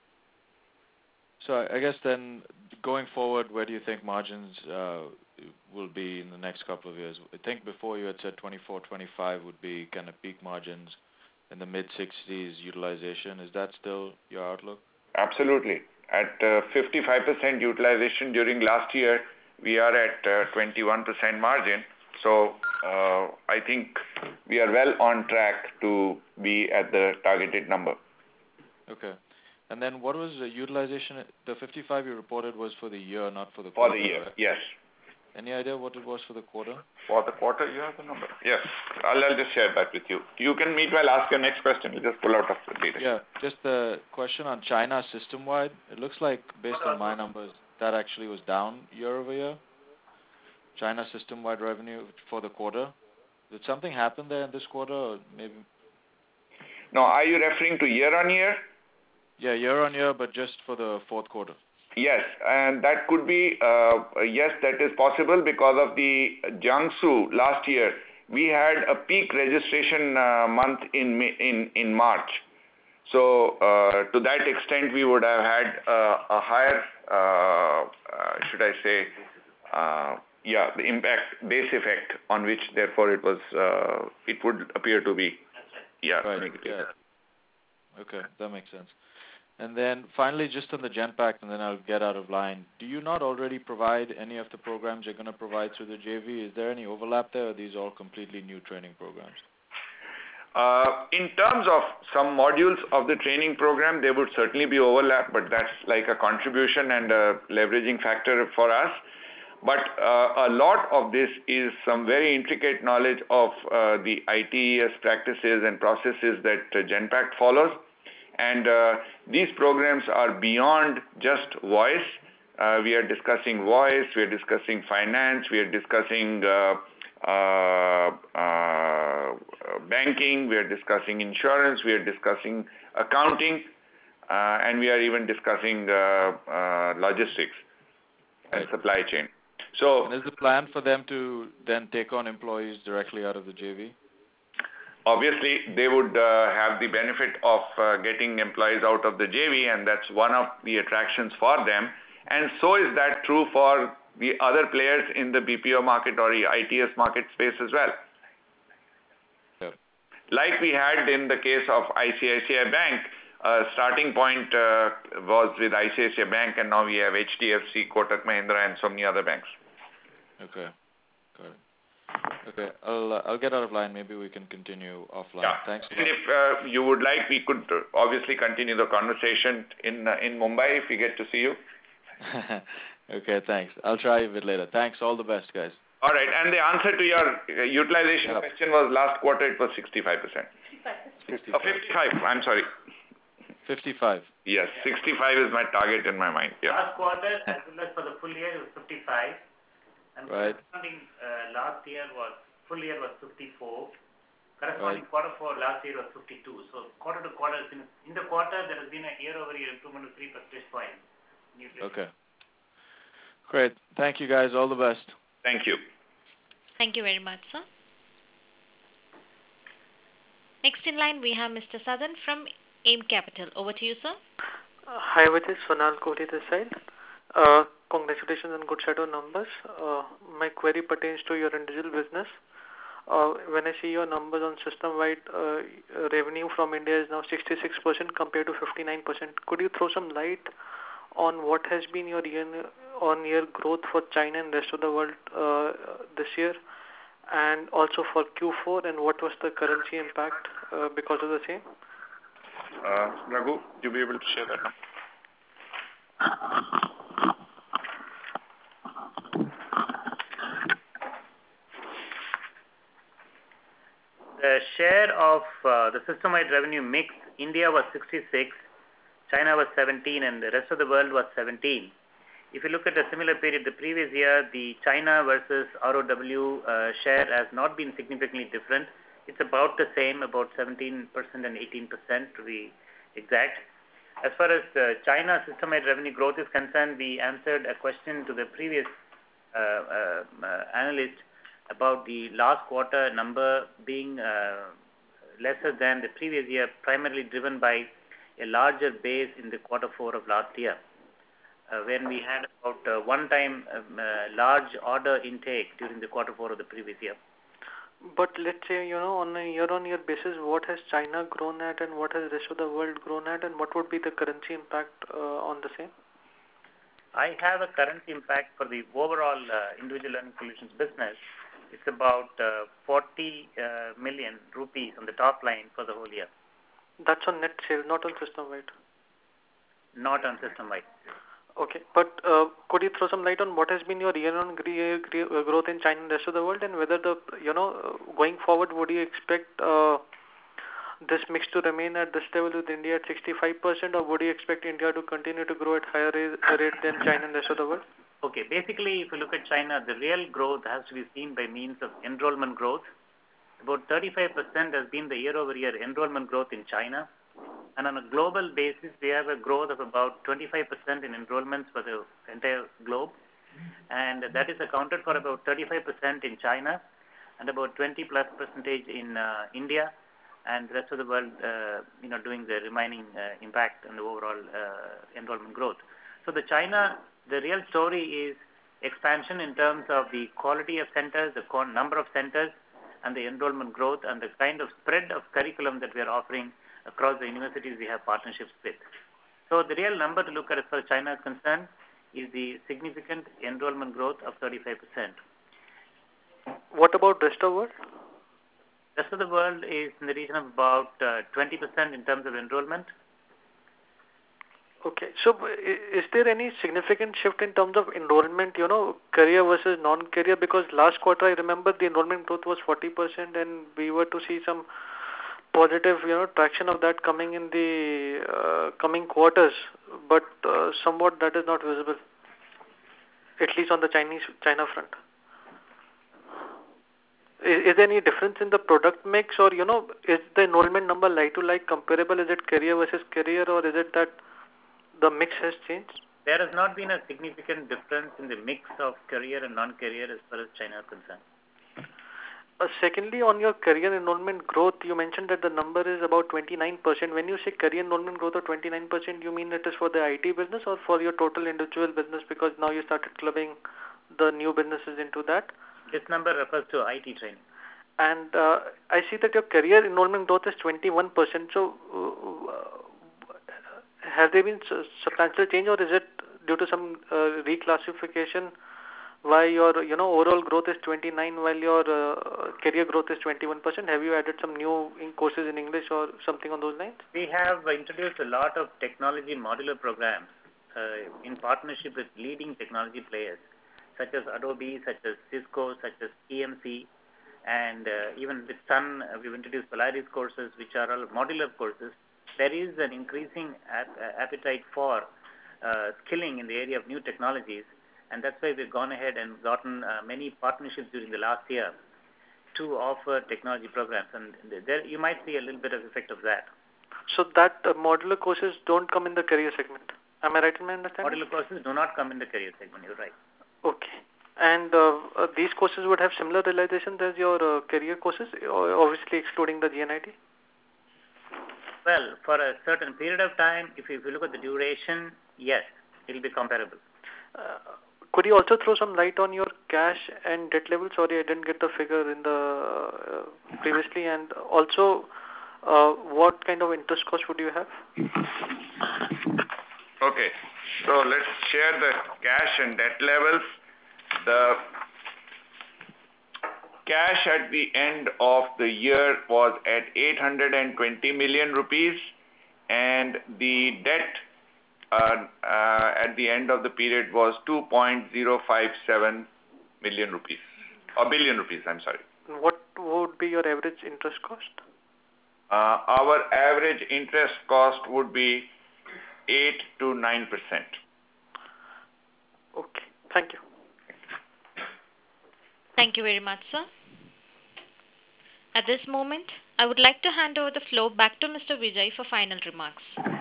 So I guess then, going forward, where do you think margins will be in the next couple of years? I think before you had said 24, 25 would be kind of peak margins in the mid-60s utilization. Is that still your outlook? Absolutely. At 55% utilization during last year, we are at 21% margin. So I think we are well on track to be at the targeted number. Okay. And then what was the utilization? The 55 you reported was for the year, not for the quarter. For the year, right? yes. Any idea what it was for the quarter? For the quarter, you have the number? Yes. I'll just share that with you. You can meanwhile ask your next question. You just pull out of the data. Yeah, just a question on China system-wide. It looks like, based on my numbers, that actually was down year over year. China system-wide revenue for the quarter. Did something happen there in this quarter, or maybe? No, are you referring to year on year? Yeah, year on year, but just for the fourth quarter. Yes, and that could be, yes, that is possible because of the Jiangsu last year. We had a peak registration month in March. So to that extent, we would have had a higher, should I say, the impact, base effect on which, therefore, it would appear to be, right. negative. Yeah. Okay, that makes sense. And then finally, just on the Genpact, and then I'll get out of line. Do you not already provide any of the programs you're going to provide through the JV? Is there any overlap there, or are these all completely new training programs? In terms of some modules of the training program, there would certainly be overlap, but that's like a contribution and a leveraging factor for us. But a lot of this is some very intricate knowledge of the ITES practices and processes that Genpact follows. And these programs are beyond just voice. We are discussing voice, we are discussing finance, we are discussing banking, we are discussing insurance, we are discussing accounting, and we are even discussing logistics and supply chain. So, and is the plan for them to then take on employees directly out of the JV? Obviously, they would have the benefit of getting employees out of the JV, and that's one of the attractions for them. And so is that true for the other players in the BPO market or the ITS market space as well. Sure. Like we had in the case of ICICI Bank, starting point was with ICICI Bank, and now we have HDFC, Kotak Mahindra, and so many other banks. Okay, got it. Okay, I'll get out of line. Maybe we can continue offline. Yeah. Thanks. And if you would like, we could obviously continue the conversation in Mumbai if we get to see you. Okay, thanhanks. I'll try a bit later. Thanks. All the best, guys. All right. And the answer to your utilization question was last quarter it was 65%. 55. 55. I'm sorry. 55. Yes, 65 is my target in my mind. Yeah. Last quarter, as well as for the full year, it was 55. And right. corresponding last year full year was 54. Corresponding quarter for last year was 52. So quarter to quarter, in the quarter, there has been a year-over-year improvement of 3 percentage points. Okay. Great. Thank you, guys. All the best. Thank you. Thank you very much, sir. Next in line, we have Mr. Sadan from AIM Capital. Over to you, sir. Hi, which is Sonal Kohli this side. Congratulations on good set of numbers. My query pertains to your individual business. When I see your numbers on system-wide, revenue from India is now 66% compared to 59%. Could you throw some light on what has been your year-on-year growth for China and rest of the world this year? And also for Q4, and what was the currency impact because of the same? Raghu, would you be able to share that now? The share of the system-wide revenue mix, India was 66, China was 17, and the rest of the world was 17. If you look at a similar period the previous year, the China versus ROW share has not been significantly different. It's about the same, about 17% and 18% to be exact. As far as China system-wide revenue growth is concerned, we answered a question to the previous analyst about the last quarter number being lesser than the previous year, primarily driven by a larger base in the quarter 4 of last year, when we had about one-time large order intake during the quarter 4 of the previous year. But let's say, on a year-on-year basis, what has China grown at and what has the rest of the world grown at, and what would be the currency impact on the same? I have a currency impact for the overall individual learning solutions business. It's about 40 million rupees on the top line for the whole year. That's on net sales, not on system-wide? Not on system-wide. Okay, but could you throw some light on what has been your year-on-year growth in China and the rest of the world, and whether going forward, would you expect this mix to remain at this level with India at 65%, or would you expect India to continue to grow at higher rate than China and the rest of the world? Okay, basically, if you look at China, the real growth has to be seen by means of enrollment growth. About 35% has been the year-over-year enrollment growth in China. And on a global basis, we have a growth of about 25% in enrollments for the entire globe. And that is accounted for about 35% in China and about 20+% in India, and the rest of the world, doing the remaining impact on the overall enrollment growth. So the China, the real story is expansion in terms of the quality of centers, the number of centers, and the enrollment growth, and the kind of spread of curriculum that we are offering across the universities we have partnerships with. So the real number to look at as far as China is concerned is the significant enrollment growth of 35%. What about rest of the world? Rest of the world is in the region of about 20% in terms of enrollment. Okay, so is there any significant shift in terms of enrollment, career versus non-career? Because last quarter, I remember the enrollment growth was 40%, and we were to see some positive, traction of that coming in the coming quarters, but somewhat that is not visible, at least on the China front. Is there any difference in the product mix, or is the enrollment number like to like comparable? Is it career versus career, or is it that the mix has changed? There has not been a significant difference in the mix of career and non-career as far as China is concerned. Secondly, on your career enrollment growth, you mentioned that the number is about 29%. When you say career enrollment growth of 29%, you mean it is for the IT business or for your total individual business, because now you started clubbing the new businesses into that? This number refers to IT training. And I see that your career enrollment growth is 21%. So has there been substantial change, or is it due to some reclassification why your overall growth is 29 while your career growth is 21%? Have you added some new courses in English or something on those lines? We have introduced a lot of technology modular programs in partnership with leading technology players such as Adobe, such as Cisco, such as EMC, and even with Sun, we've introduced Polaris courses, which are all modular courses. There is an increasing appetite for skilling in the area of new technologies, and that's why we've gone ahead and gotten many partnerships during the last year to offer technology programs, and there you might see a little bit of effect of that. So that modular courses don't come in the career segment. Am I right in my understanding? Modular courses do not come in the career segment, you're right. Okay. And these courses would have similar realizations as your career courses, obviously excluding the GNIT? Well, for a certain period of time, if you look at the duration, yes, it will be comparable. Could you also throw some light on your cash and debt level? Sorry, I didn't get the figure in the previously. And also, what kind of interest cost would you have? Okay, so let's share the cash and debt levels. cash at the end of the year was at 820 million rupees, and the debt at the end of the period was 2.057 million rupees, or billion rupees, I'm sorry. What would be your average interest cost? Our average interest cost would be 8 to 9%. Okay, thank you. Thank you very much, sir. At this moment, I would like to hand over the floor back to Mr. Vijay for final remarks.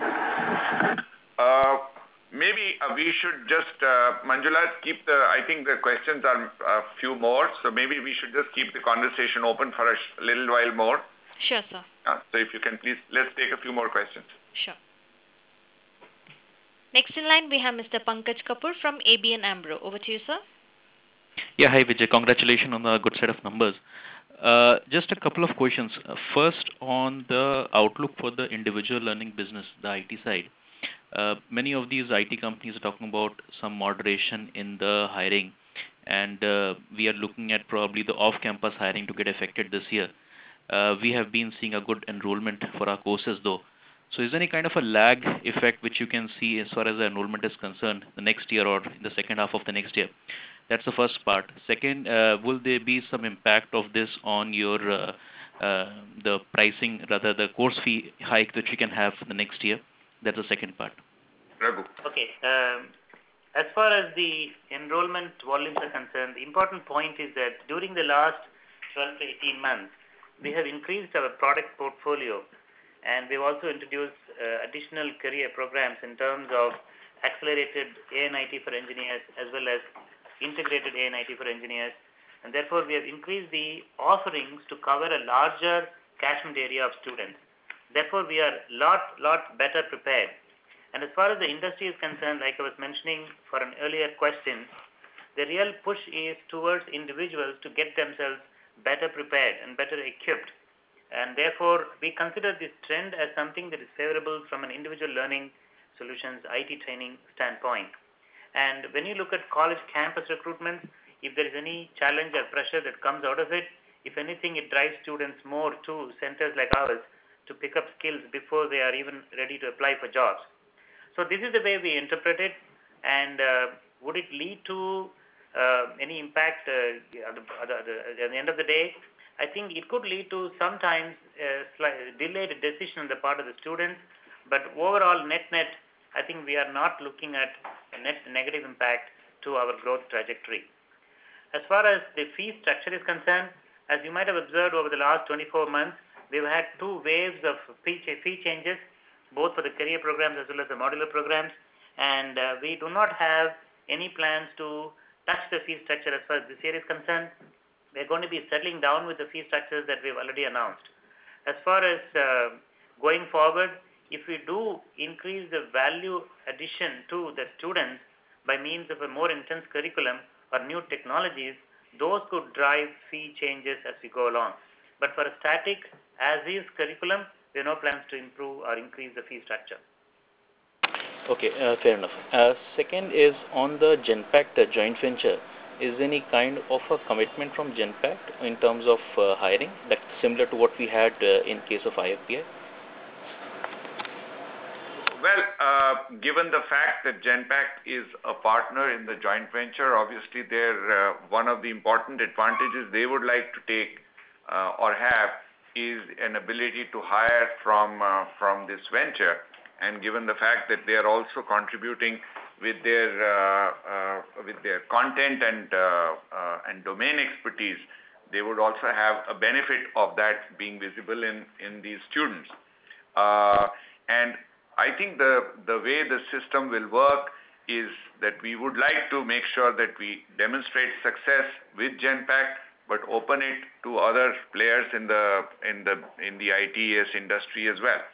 Maybe we should just, Manjula, I think the questions are a few more, so maybe we should just keep the conversation open for a little while more. Sure, sir. So if you can please, let's take a few more questions. Sure. Next in line, we have Mr. Pankaj Kapoor from ABN AMRO. Over to you, sir. Yeah, hi Vijay. Congratulations on the good set of numbers. Just a couple of questions. First, on the outlook for the individual learning business, the IT side. Many of these IT companies are talking about some moderation in the hiring, and we are looking at probably the off-campus hiring to get affected this year. We have been seeing a good enrollment for our courses though. So is there any kind of a lag effect which you can see as far as the enrollment is concerned the next year or in the second half of the next year? That's the first part. Second, will there be some impact of this on your the pricing, rather the course fee hike that you can have for the next year? That's the second part. Raghu. Okay. As far as the enrollment volumes are concerned, the important point is that during the last 12 to 18 months, we have increased our product portfolio, and we've also introduced additional career programs in terms of accelerated ANIT for engineers as well as integrated ANIT for engineers, and therefore we have increased the offerings to cover a larger catchment area of students. Therefore, we are lot better prepared. And as far as the industry is concerned, like I was mentioning for an earlier question, the real push is towards individuals to get themselves better prepared and better equipped. And therefore, we consider this trend as something that is favorable from an individual learning solutions IT training standpoint. And when you look at college campus recruitment, if there is any challenge or pressure that comes out of it, if anything, it drives students more to centers like ours to pick up skills before they are even ready to apply for jobs. So this is the way we interpret it. And would it lead to any impact at the end of the day? I think it could lead to sometimes delayed decision on the part of the students. But overall, net, I think we are not looking at a net negative impact to our growth trajectory. As far as the fee structure is concerned, as you might have observed over the last 24 months, we've had two waves of fee changes, both for the career programs as well as the modular programs, and we do not have any plans to touch the fee structure as far as this year is concerned. We're going to be settling down with the fee structures that we've already announced. As far as going forward, if we do increase the value addition to the students by means of a more intense curriculum or new technologies, those could drive fee changes as we go along. But for a static as-is curriculum, there are no plans to improve or increase the fee structure. Okay, fair enough. Second is on the Genpact joint venture. Is there any kind of a commitment from Genpact in terms of hiring that's similar to what we had in case of IFPI? Well, given the fact that Genpact is a partner in the joint venture, obviously one of the important advantages they would like to take or have is an ability to hire from this venture. And given the fact that they are also contributing with their content and domain expertise, they would also have a benefit of that being visible in these students. And I think the way the system will work is that we would like to make sure that we demonstrate success with Genpact, but open it to other players in the ITES industry as well.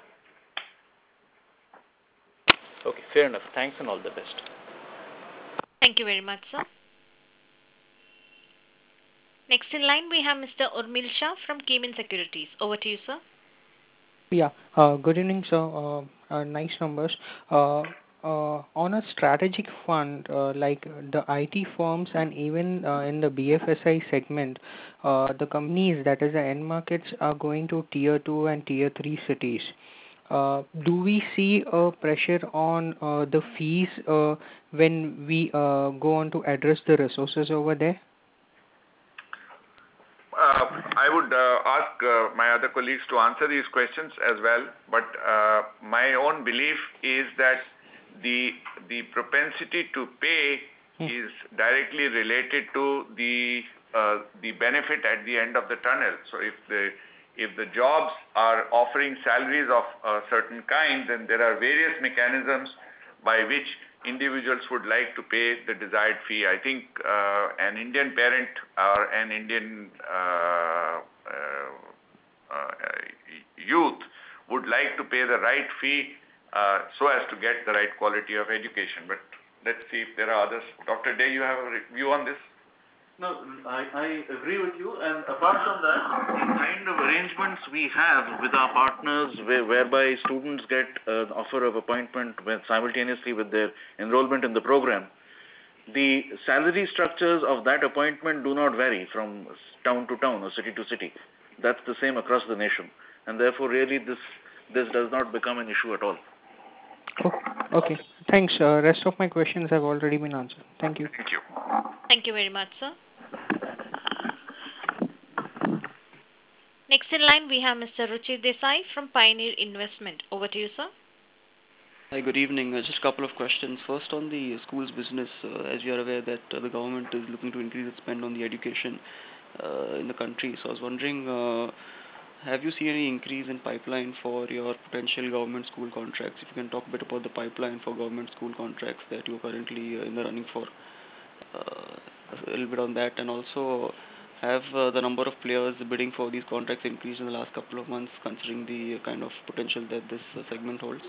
Okay, fair enough. Thanks and all the best. Thank you very much, sir. Next in line, we have Mr. Urmil Shah from Cayman Securities. Over to you, sir. Yeah, good evening, sir. Nice numbers. On a strategic fund, like the IT firms and even in the BFSI segment, the companies, that is the end markets, are going to tier 2 and tier 3 cities. Do we see a pressure on the fees when we go on to address the resources over there? I would ask my other colleagues to answer these questions as well, but my own belief is that the propensity to pay is directly related to the benefit at the end of the tunnel. So if the jobs are offering salaries of a certain kind, then there are various mechanisms by which individuals would like to pay the desired fee. I think an Indian parent or an Indian youth would like to pay the right fee so as to get the right quality of education. But let's see if there are others. Dr. Day, you have a view on this? No, I agree with you. And apart from that, the kind of arrangements we have with our partners whereby students get an offer of appointment simultaneously with their enrollment in the program, the salary structures of that appointment do not vary from town to town or city to city. That's the same across the nation. And therefore, really, this does not become an issue at all. Okay. Thanks. Rest of my questions have already been answered. Thank you. Thank you. Thank you very much, sir. Next in line, we have Mr. Ruchir Desai from Pioneer Investment. Over to you, sir. Hi, good evening. Just a couple of questions. First, on the schools business, as you are aware that the government is looking to increase its spend on the education in the country. So I was wondering, have you seen any increase in pipeline for your potential government school contracts? If you can talk a bit about the pipeline for government school contracts that you are currently in the running for, a little bit on that, and also have the number of players bidding for these contracts increased in the last couple of months, considering the kind of potential that this segment holds?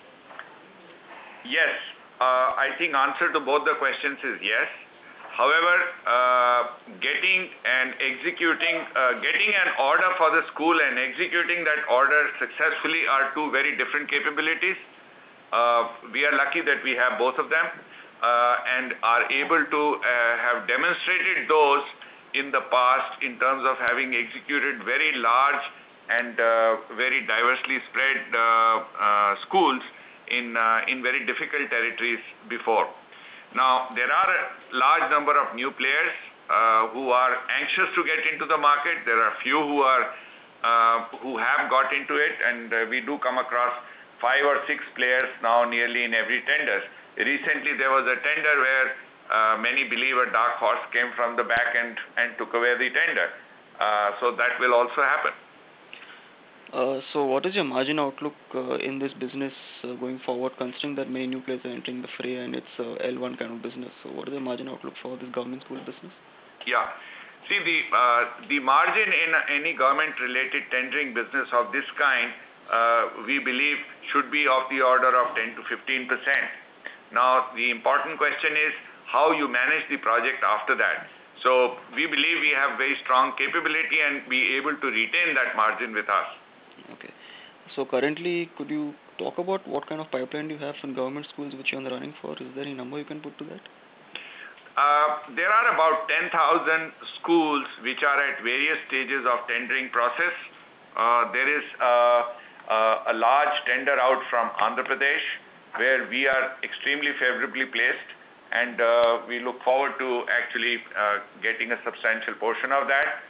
Yes. I think answer to both the questions is yes. However, getting an order for the school and executing that order successfully are two very different capabilities. We are lucky that we have both of them and are able to have demonstrated those in the past in terms of having executed very large and very diversely spread schools in very difficult territories before. Now, there are a large number of new players who are anxious to get into the market. There are few who have got into it, and we do come across 5 or 6 players now nearly in every tender. Recently, there was a tender where many believe a dark horse came from the back and took away the tender. So that will also happen. So what is your margin outlook in this business going forward, considering that many new players are entering the fray and it's L1 kind of business? So what is the margin outlook for this government school business? Yeah. See, the margin in any government-related tendering business of this kind, we believe, should be of the order of 10 to 15%. Now, the important question is how you manage the project after that. So we believe we have very strong capability and be able to retain that margin with us. Okay. So currently, could you talk about what kind of pipeline you have from government schools which you are running for? Is there any number you can put to that? There are about 10,000 schools which are at various stages of tendering process. There is a large tender out from Andhra Pradesh where we are extremely favorably placed, and we look forward to actually getting a substantial portion of that.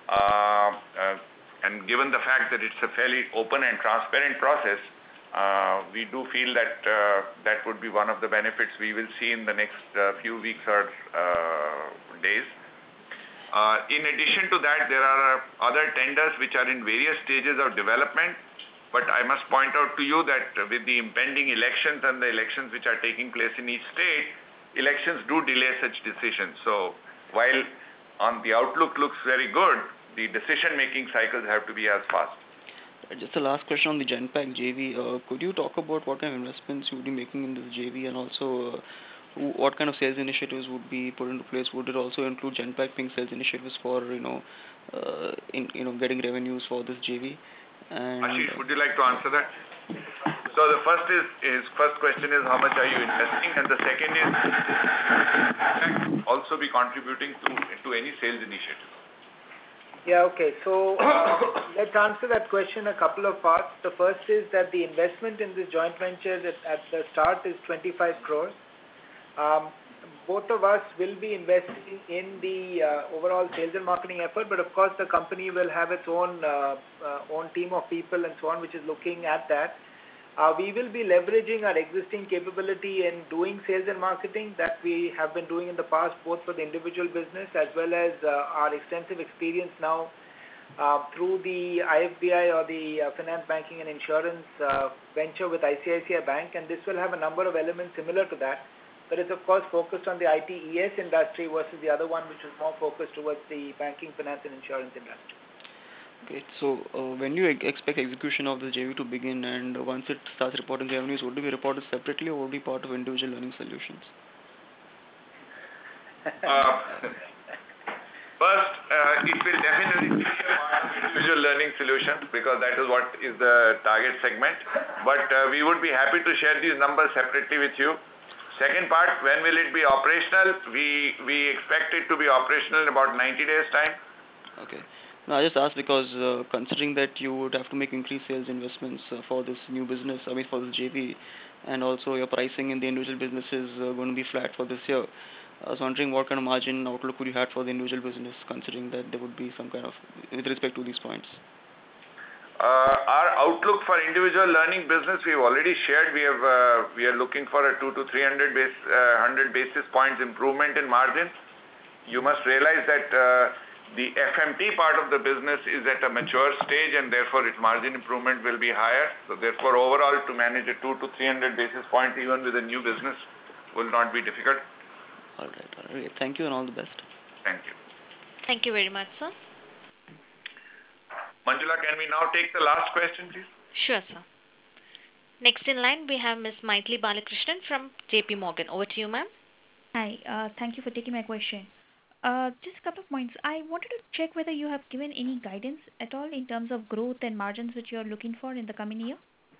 And given the fact that it's a fairly open and transparent process, we do feel that that would be one of the benefits we will see in the next few weeks or days. In addition to that, there are other tenders which are in various stages of development, but I must point out to you that with the impending elections and the elections which are taking place in each state, elections do delay such decisions. So while on the outlook looks very good, the decision-making cycles have to be as fast. Just a last question on the Genpact JV. Could you talk about what kind of investments you would be making in this JV, and also what kind of sales initiatives would be put into place? Would it also include Genpact being sales initiatives for getting revenues for this JV? And Ashish, would you like to answer that? So the first is, his first question is how much are you investing, and the second is also be contributing to any sales initiative. Yeah, okay. So let's answer that question a couple of parts. The first is that the investment in this joint venture at the start is 25 crores. Both of us will be investing in the overall sales and marketing effort, but of course the company will have its own team of people and so on, which is looking at that. We will be leveraging our existing capability in doing sales and marketing that we have been doing in the past, both for the individual business as well as our extensive experience now through the IFBI or the finance, banking and insurance venture with ICICI Bank, and this will have a number of elements similar to that. But it's of course focused on the ITES industry versus the other one, which is more focused towards the banking, finance and insurance industry. Okay, so when do you expect execution of the JV to begin, and once it starts reporting revenues, would it be reported separately or would it be part of individual learning solutions? First, it will definitely be a part of individual learning solutions because that is what is the target segment. But we would be happy to share these numbers separately with you. Second part, when will it be operational? We expect it to be operational in about 90 days time. Okay. Now, I just asked because considering that you would have to make increased sales investments for this new business, for this JV, and also your pricing in the individual business is going to be flat for this year. I was wondering what kind of margin outlook would you have for the individual business, considering that there would be some kind of, with respect to these points. Our outlook for individual learning business, we've already shared. We are looking for a 200 to 300 100 basis points improvement in margin. You must realize that the FMT part of the business is at a mature stage and therefore its margin improvement will be higher. So therefore overall to manage a 200 to 300 basis points even with a new business will not be difficult. All right. Thank you and all the best. Thank you. Thank you very much, sir. Manjula, can we now take the last question, please? Sure, sir. Next in line, we have Ms. Maithili Balakrishnan from JP Morgan. Over to you, ma'am. Hi, thank you for taking my question. Just a couple of points. I wanted to check whether you have given any guidance at all in terms of growth and margins which you are looking for in the coming year.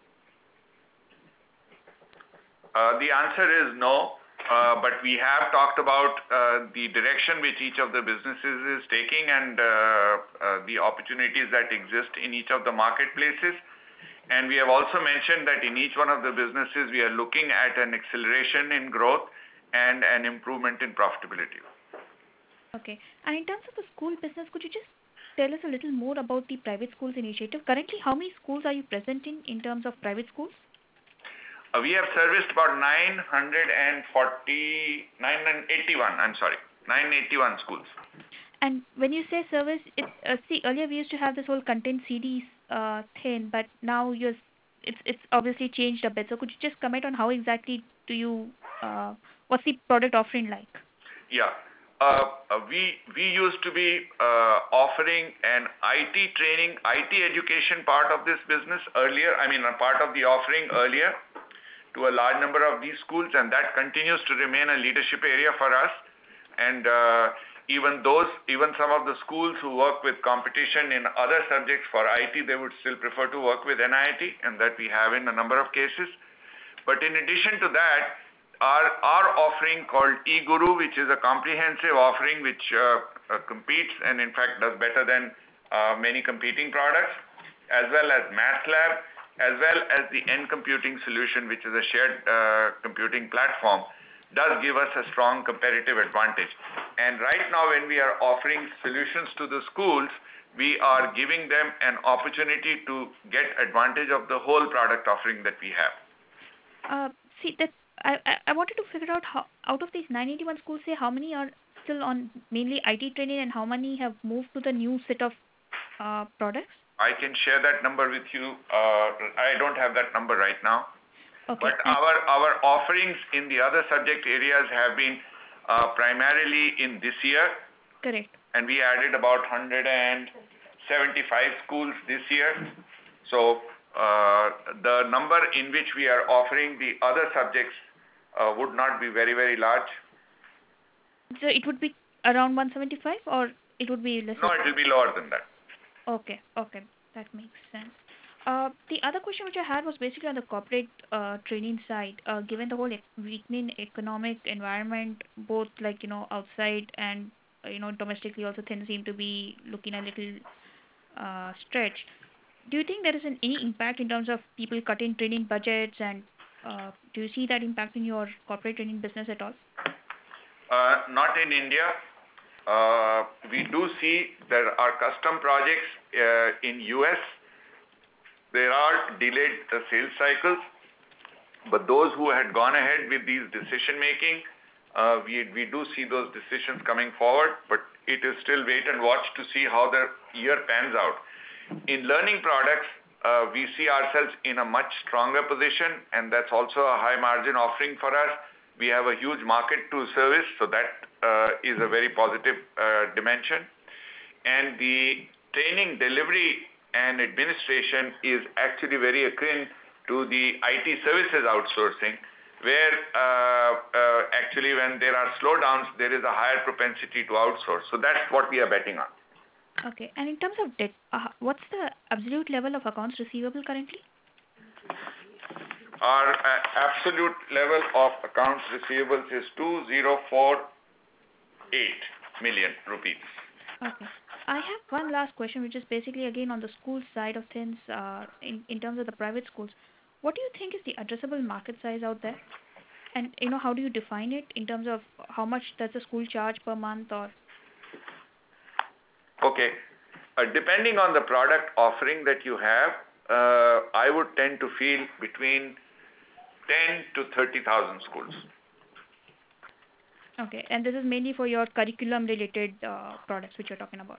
The answer is no, but we have talked about the direction which each of the businesses is taking and the opportunities that exist in each of the marketplaces. And we have also mentioned that in each one of the businesses we are looking at an acceleration in growth and an improvement in profitability. Okay. And in terms of the school business, could you just tell us a little more about the private schools initiative? Currently, how many schools are you present in terms of private schools? We have serviced about 981 schools. And when you say service, earlier we used to have this whole content CDs thing, but now it's obviously changed a bit. So could you just comment on how exactly what's the product offering like? Yeah. We used to be offering an IT training, IT education part of this business earlier, a part of the offering earlier to a large number of these schools, and that continues to remain a leadership area for us. And even some of the schools who work with competition in other subjects for IT, they would still prefer to work with NIIT, and that we have in a number of cases. But in addition to that, our offering called eGuru, which is a comprehensive offering which competes and in fact does better than many competing products, as well as MathLab, as well as the N Computing solution, which is a shared computing platform, does give us a strong competitive advantage. And right now when we are offering solutions to the schools, we are giving them an opportunity to get advantage of the whole product offering that we have. I wanted to figure out how, out of these 981 schools, say how many are still on mainly IT training and how many have moved to the new set of products? I can share that number with you. I don't have that number right now. Okay. But our offerings in the other subject areas have been primarily in this year. Correct. And we added about 175 schools this year. So the number in which we are offering the other subjects would not be very, very large. So it would be around 175 or it would be less? No, it will be lower than that. Okay, that makes sense. The other question which I had was basically on the corporate training side. Given the whole weakening economic environment, both like outside and domestically, also things seem to be looking a little stretched. Do you think there is any impact in terms of people cutting training budgets, and do you see that impacting your corporate training business at all? Not in India. We do see there are custom projects in US. There are delayed sales cycles, but those who had gone ahead with these decision making, we do see those decisions coming forward, but it is still wait and watch to see how the year pans out. In learning products, we see ourselves in a much stronger position, and that's also a high margin offering for us. We have a huge market to service, so that is a very positive dimension. And the training delivery and administration is actually very akin to the IT services outsourcing, where actually when there are slowdowns, there is a higher propensity to outsource. So that's what we are betting on. Okay. And in terms of debt, what's the absolute level of accounts receivable currently? Our absolute level of accounts receivables is 2048 million rupees. Okay. I have one last question, which is basically again on the school side of things, in terms of the private schools. What do you think is the addressable market size out there? And how do you define it in terms of how much does the school charge per month or? Okay. Depending on the product offering that you have, I would tend to feel between 10 to 30,000 schools. Okay, and this is mainly for your curriculum-related products which you're talking about.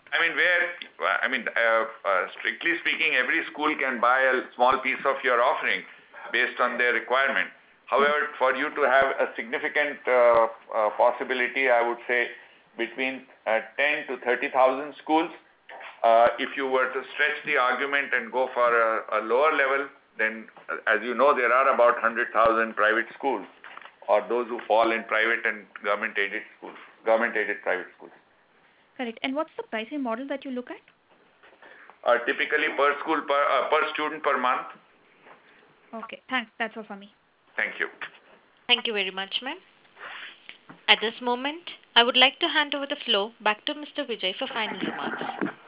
Strictly speaking, every school can buy a small piece of your offering based on their requirement. However, for you to have a significant possibility, I would say between 10 to 30,000 schools. If you were to stretch the argument and go for a lower level, then as you know, there are about 100,000 private schools, or those who fall in private and government-aided schools, government-aided private schools. Correct. And what's the pricing model that you look at? Typically per school, per student per month. Okay, thanks. That's all for me. Thank you. Thank you very much, ma'am. At this moment, I would like to hand over the floor back to Mr. Vijay for final remarks.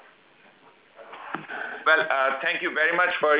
Well, thank you very much for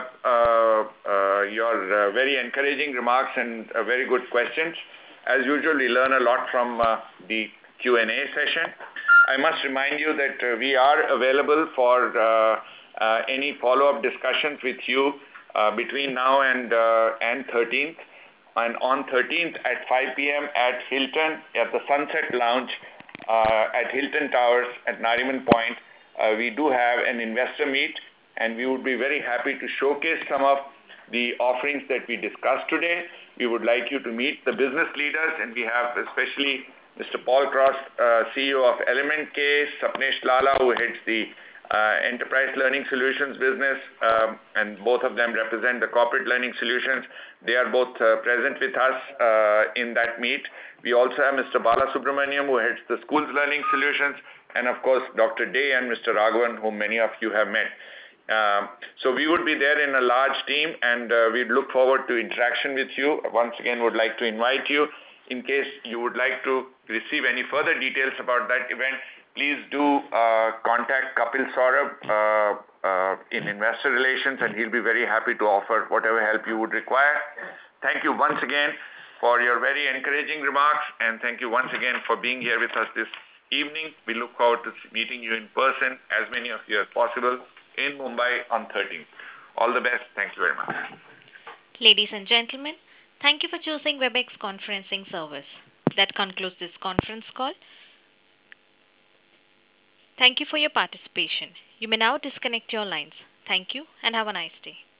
your very encouraging remarks and very good questions. As usual, we learn a lot from the Q&A session. I must remind you that we are available for any follow-up discussions with you between now and 13th. And on 13th at 5 p.m. at Hilton, at the Sunset Lounge at Hilton Towers at Nariman Point, we do have an investor meet, and we would be very happy to showcase some of the offerings that we discussed today. We would like you to meet the business leaders, and we have especially Mr. Paul Cross, CEO of Element K, Sapnesh Lala, who heads the Enterprise Learning Solutions business, and both of them represent the Corporate Learning Solutions. They are both present with us in that meet. We also have Mr. Bala Subramaniam, who heads the Schools Learning Solutions, and of course, Dr. Day and Mr. Raghavan, whom many of you have met. So we would be there in a large team, and we'd look forward to interaction with you. Once again, would like to invite you. In case you would like to receive any further details about that event, please do contact Kapil Saurabh in Investor Relations, and he'll be very happy to offer whatever help you would require. Thank you once again for your very encouraging remarks, and thank you once again for being here with us this evening. We look forward to meeting you in person, as many of you as possible, in Mumbai on 13th. All the best. Thank you very much. Ladies and gentlemen, thank you for choosing WebEx conferencing service. That concludes this conference call. Thank you for your participation. You may now disconnect your lines. Thank you and have a nice day.